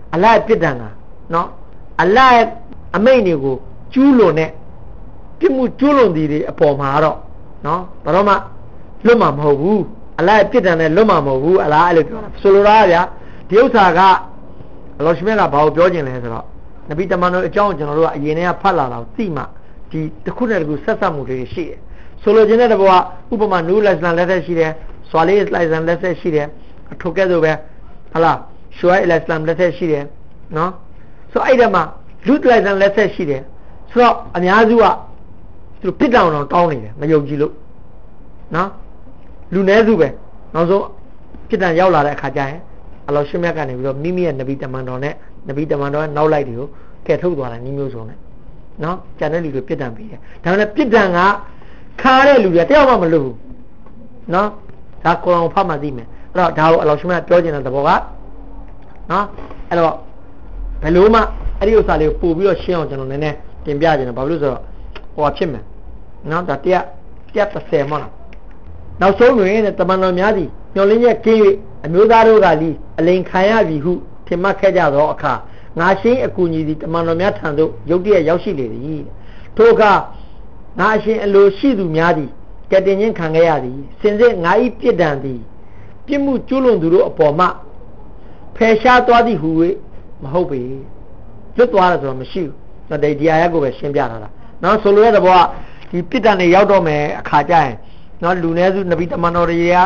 အလ္လာဟ်ပြစ်ဒဏ်ကနော်အလ္လာဟ်အမိန့်တွေကိုကျူးလွန်တဲ့ပြစ်မှုကျူးလွန်သည်တွေအပေါ်မှာတော့နော်ဘာလို့မှလွတ်မှာမဟုတ်ဘူးအလ္လာဟ်ပြစ်ဒဏ်နဲ့လွတ်မှာမဟုတ်ဘူးအလ္လာဟ်အဲ့လိုပြောတာဆိုလိုတာဗျာဒီဥစ္စာကအလ္လာဟ်ရှင်မြတ်ကဘာကိုပြောခြင်းလဲဆိုတော့နဗီတမန်တော်အကြောင်းကျွန်တော်တို့ကအရင်ကဖတ်လာတော့သိမှဒီတစ်ခုနဲ့တစ်ခုဆက်ဆက်မှုတွေရှိတယ်ဆိုလိုခြင်းတဲ့တဘောကဥပမာနူးလက်စလန်လက်သက်ရှိတယ်ဆွာလေးလက်စလန်လက်သက်ရှိတယ်အထုကဲ့သို့ပဲဟလားရှူအိုင်လက်စလန်လက်သက်ရှိတယ်နော်ဆိုအဲ့ဒါမှာလူလက်စလန်လက်သက်ရှိတယ်ဆိုတော့အများစုကသူပြစ်တောင်တောင်းနေတယ်မယုံကြည်လို့နော်လူနည်းစုပဲနောက်ဆုံးပြစ်ဒဏ်ရောက်လာတဲ့အခါကျရင်အလ္လာဟ်ရှင်မြတ်ကနေပြီးတော့မိမိရဲ့နဗီတမန်တော်နဲ့နဗီတမန်တော်ရဲ့နောက်လိုက်တွေကိုကယ်ထုတ်သွားတယ်ညီမျိုးစုံနဲ့နော်ကျန်တဲ့လူတွေပြစ်ဒဏ်ပေးတယ်ဒါပေမဲ့ပြစ်ဒဏ်ကခါတဲ့လူတွေတယောက်မှမလွတ်ဘူးနော်ဒါကုရ်အာန်ဖတ်မှသိမယ်အဲ့တော့ဒါကိုအလ္လာဟ်ရှင်မြတ်ပြောခြင်းတဲ့သဘောကနော်အဲ့တော့ဘယ်လိုမှအဲ့ဒီဥစ္စာလေးကိုပို့ပြီးတော့ရှင်းအောင်ကျွန်တော်နည်းနည်းတင်ပြခြင်းတယ်ဘာလို့ဆိုတော့ဟောဖြစ်မယ်နော်ဒါ130မှလားနောက်ဆုံးတွင်တမန်တော်များသည်ညှော်လင်းချက်ကင်း၍အမျိုးသားတို့ကလီအလိန်ခံရပြီဟုထင်မှတ်ခဲ့ကြသောအခါငါရှင်းအကူညီသည်တမန်တော်များထံသို့ရုတ်တရက်ရောက်ရှိလေသည်ထိုအခါငါအရှင်အလိုရှိသူများသည်ကဲတင်ချင်းခံခဲ့ရသည်စင်စစ်ငါ၏ပြစ်ဒဏ်သည်ပြစ်မှုကျူးလွန်သူတို့အပေါ်မှဖယ်ရှားသွားသည်ဟု၍မဟုတ်ပေလွတ်သွားတယ်ဆိုတော့မရှိဘူးဒီအာယတ်ကိုပဲရှင်းပြထားတာနော်ဆိုလိုတဲ့ဘောကဒီပြစ်ဒဏ်တွေရောက်တော့မယ်အခါကျရင်နော်လူနည်းစုနဗီတမန်တော်တွေက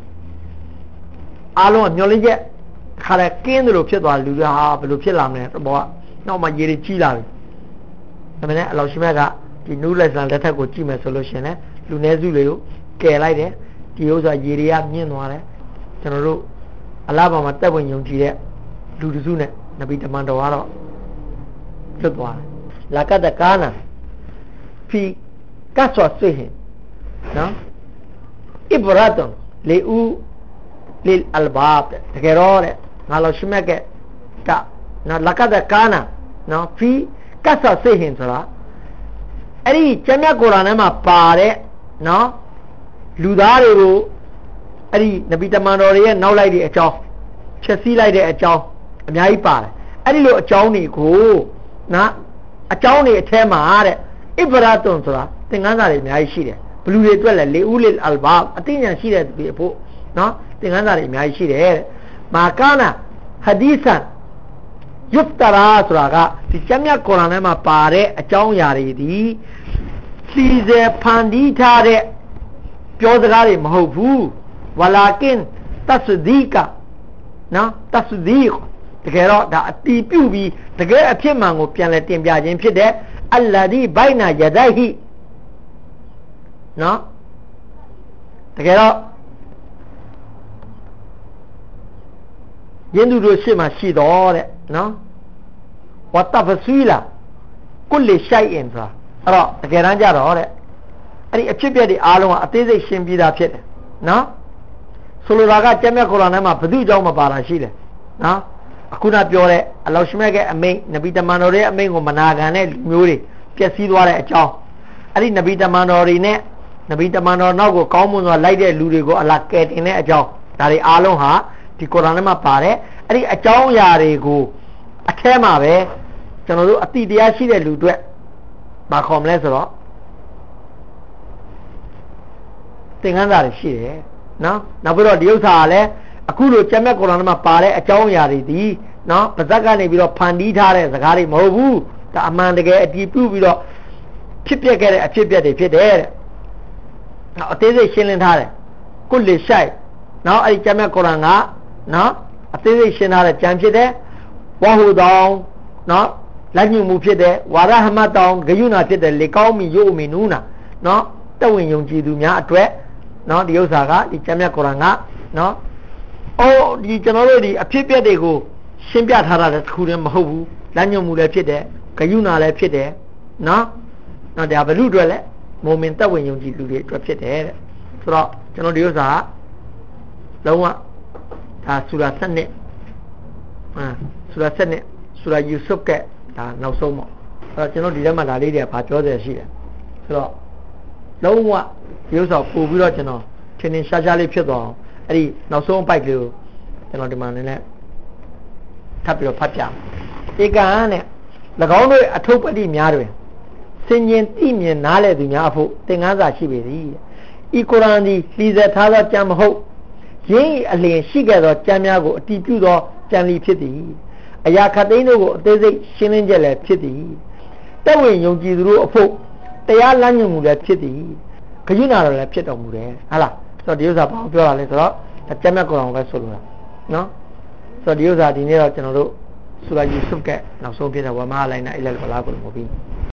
အားလုံးကမျောလင်းချက်ခါလဲကင်းတယ်လို့ဖြစ်သွားလူတွေဟာဘယ်လိုဖြစ်လာမလဲဘောကနောက်မှရေတွေကြီးလာပြီဒါပေမဲ့အလ္လာဟ်ရှင်မြတ်ကဒီနူးလက်ဆန်လက်ထက်ကိုကြည့်မယ်ဆိုလို့ရှင်လေလူနည်းစုတွေကိုကယ်လိုက်တယ်ဒီဥစ္စာရေတွေကမြင့်သွားတယ်ကျွန်တော်တို့အလားပါမှာတက်ဝင်ယုံကြည်တဲ့လူတစုနဲ့နဗီတမန်တော်ကတော့လွတ်သွားတယ်လာကတ်ကာနာဖီကတ်ဆွာဆွေဟင်နော်ဣဘရတ်လေဦးလီအလ်ဘာဘ်တကယ်တော့တဲ့ငါလောရှိမဲ့ကနော်လကတ်ကာနာနော်ဖီကတ်ဆွာဆွေဟင်ဆိုတာအဲ့ဒီကျမ်းမြတ်ကုရ်အာန်ထဲမှာပါတဲ့နော်လူသားတွေကိုအဲ့ဒီနဗီတမန်တော်တွေရဲ့နောက်လိုက်တဲ့အကြောင်းဖြည့်ဆည်းလိုက်တဲ့အကြောင်းအများကြီးပါတယ်အဲ့ဒီလိုအကြောင်းတွေကိုနော်အကြောင်းတွေအထဲမှာတဲ့ဣဘရတ်ဆိုတာသင်ခန်းစာတွေအများကြီးရှိတယ်ဘလူတွေအတွက်လည်းလေဦးလီအလ်ဘာအသိဉာဏ်ရှိတဲ့သူတွေအဖို့နော်သင်ခန်းစာတွေအများကြီးရှိတယ်တဲ့မာကာနာဟဒီဆန်ယုဖ်တရာဆိုတာကဒီကျမ်းမြတ်ကုရ်အာန်ထဲမှာပါတဲ့အကြောင်းအရာတွေဒီစီစေဖန်တီးထားတဲ့ပြောစကားတွေမဟုတ်ဘူးဝလာကင်တဆဒီကာနော်တဆဒီကတကယ်တော့ဒါအတီးပြုတ်ပြီးတကယ်အဖြစ်မှန်ကိုပြန်လဲတင်ပြခြင်းဖြစ်တဲ့အလ္လာဒီဘိုင်နာယဒိုင်ဟီနော်တကယ်တော့ယင်းသူတို့ရှေ့မှာရှိတော့တဲ့နော်ဝတ်တဖဆွီလာကုလရှိုင်အင်ဆိုတာအဲ့တော့တကယ်တမ်းကြတော့တဲ့အဲ့ဒီအဖြစ်ပြက်တွေအားလုံးကအသေးစိတ်ရှင်းပြတာဖြစ်တယ်နော်ဆိုလိုတာကကျမ်းမြတ်ကုရ်အာန်ထဲမှာဘု து ကြောင့်မပါတာရှိတယ်နော်အခုနပြောတဲ့အလ္လာဟ်ရှင်မြတ်ရဲ့အမိန့်နဗီတမန်တော်ရဲ့အမိန့်ကိုမနာခံတဲ့လူမျိုးတွေပျက်စီးသွားတဲ့အကြောင်းအဲ့ဒီနဗီတမန်တော်တွေနဲ့နဗီတမန်တော်နောက်ကိုကောင်းမွန်စွာလိုက်တဲ့လူတွေကိုအလ္လာဟ်ကယ်တင်တဲ့အကြောင်းဒါတွေအားလုံးဟာဒီကုရ်အာန်ထဲမှာပါတယ်အဲ့ဒီအကြောင်းအရာတွေကိုအထဲမှာပဲကျွန်တော်တို့အတိတရားရှိတဲ့လူတွေဘာခေါ်မလဲဆိုတော့သင်ခန်းစာတွေရှိတယ်နော်နောက်ပြီးတော့ဒီဥစ္စာကလည်းအခုလိုကျမ်းမြတ်ကုရ်အာန်ထဲမှာပါတဲ့အကြောင်းအရာတွေဒီနော်ပါဇက်ကနေပြီးတော့ဖန်တီးထားတဲ့စကားတွေမဟုတ်ဘူးဒါအမှန်တကယ်အတည်ပြုပြီးတော့ဖြစ်ပျက်ခဲ့တဲ့အဖြစ်ပျက်တွေဖြစ်တယ်တဲ့နော်အသေးစိတ်ရှင်းလင်းထားတယ်ကုလရှိုင်နော်အဲ့ဒီကျမ်းမြတ်ကုရ်အာန်ကနော်အသေးစိတ်ရှင်းထားတဲ့ကျမ်းဖြစ်တယ်ဝဟူတောင်းနော်လက်ညှိုးမှုဖြစ်တယ်ဝါရဟမတ်တောင်းဂယုဏဖြစ်တယ်လေကောင်းမီယိုမီနူးနာနော်တဝင်ယုံကြည်သူများအတွက်နော်ဒီဥစ္စာကဒီကျမ်းမြတ်ကုရ်အာန်ကနော်အော်ဒီကျွန်တော်တို့ဒီအဖြစ်အပျက်တွေကိုရှင်းပြထားတာလည်းတစ်ခုတည်းမဟုတ်ဘူးလက်ညှိုးမှုလည်းဖြစ်တယ်ဂယုဏလည်းဖြစ်တယ်နော်နော်ဒါဘလူတွေလည်းမိုမင်တဝင်ယုံကြည်လူတွေအတွက်ဖြစ်တယ်တဲ့ဆိုတော့ကျွန်တော်ဒီဥစ္စာကလုံးဝဒါဆူရာ7နှစ်ဆူရာ7နှစ်ဆူရာယူဆုဖ်ကဒါနောက်ဆုံးပေါ့အဲ့တော့ကျွန်တော်ဒီထဲမှာဒါလေးတွေကဘာပြောရရှိတယ်ဆိုတော့လုံးဝဒီဥစ္စာပို့ပြီးတော့ကျွန်တော်ထင်ထင်ရှားရှားလေးဖြစ်သွားအောင်အဲ့ဒီနောက်ဆုံးအပိုက်ကလေးကိုကျွန်တော်ဒီမှာနည်းနည်းထပ်ပြီးတော့ဖတ်ပြဧကံနဲ့၎င်းတို့အထုပ်ပတိများတွင်စင်ញင်တိမြင်နားလေသူများအဖို့သင်္ကန်းစာရှိပေသည်ဤကုရ်အာန်သည်လီဆက်ထားသောကျမ်းမဟုတ်ရင်း၏အလျင်ရှိခဲ့သောကျမ်းများကိုအတည်ပြုသောကျမ်းလီဖြစ်သည်အရာခတ်သိမ်းတို့ကိုအသေးစိတ်ရှင်းလင်းချက်လည်းဖြစ်သည်တက်ဝင်ယုံကြည်သူတို့အဖို့တရားလမ်းညွှန်မှုလည်းဖြစ်သည်ခရီးနာတော်လည်းဖြစ်တော်မူတယ်ဟာလားဆိုတော့ဒီဥစ္စာဘာပြောတာလဲဆိုတော့ကျမ်းမြတ်ကုရ်အာန်ပဲဆိုလိုတာနော်ဆိုတော့ဒီဥစ္စာဒီနေ့တော့ကျွန်တော်တို့ဆူရာယူဆုဖ်ကနောက်ဆုံးဖြစ်တဲ့ဝါမဟာလိုင်းနာအီလလ်ဘလာကိုလို့ပြောပြီး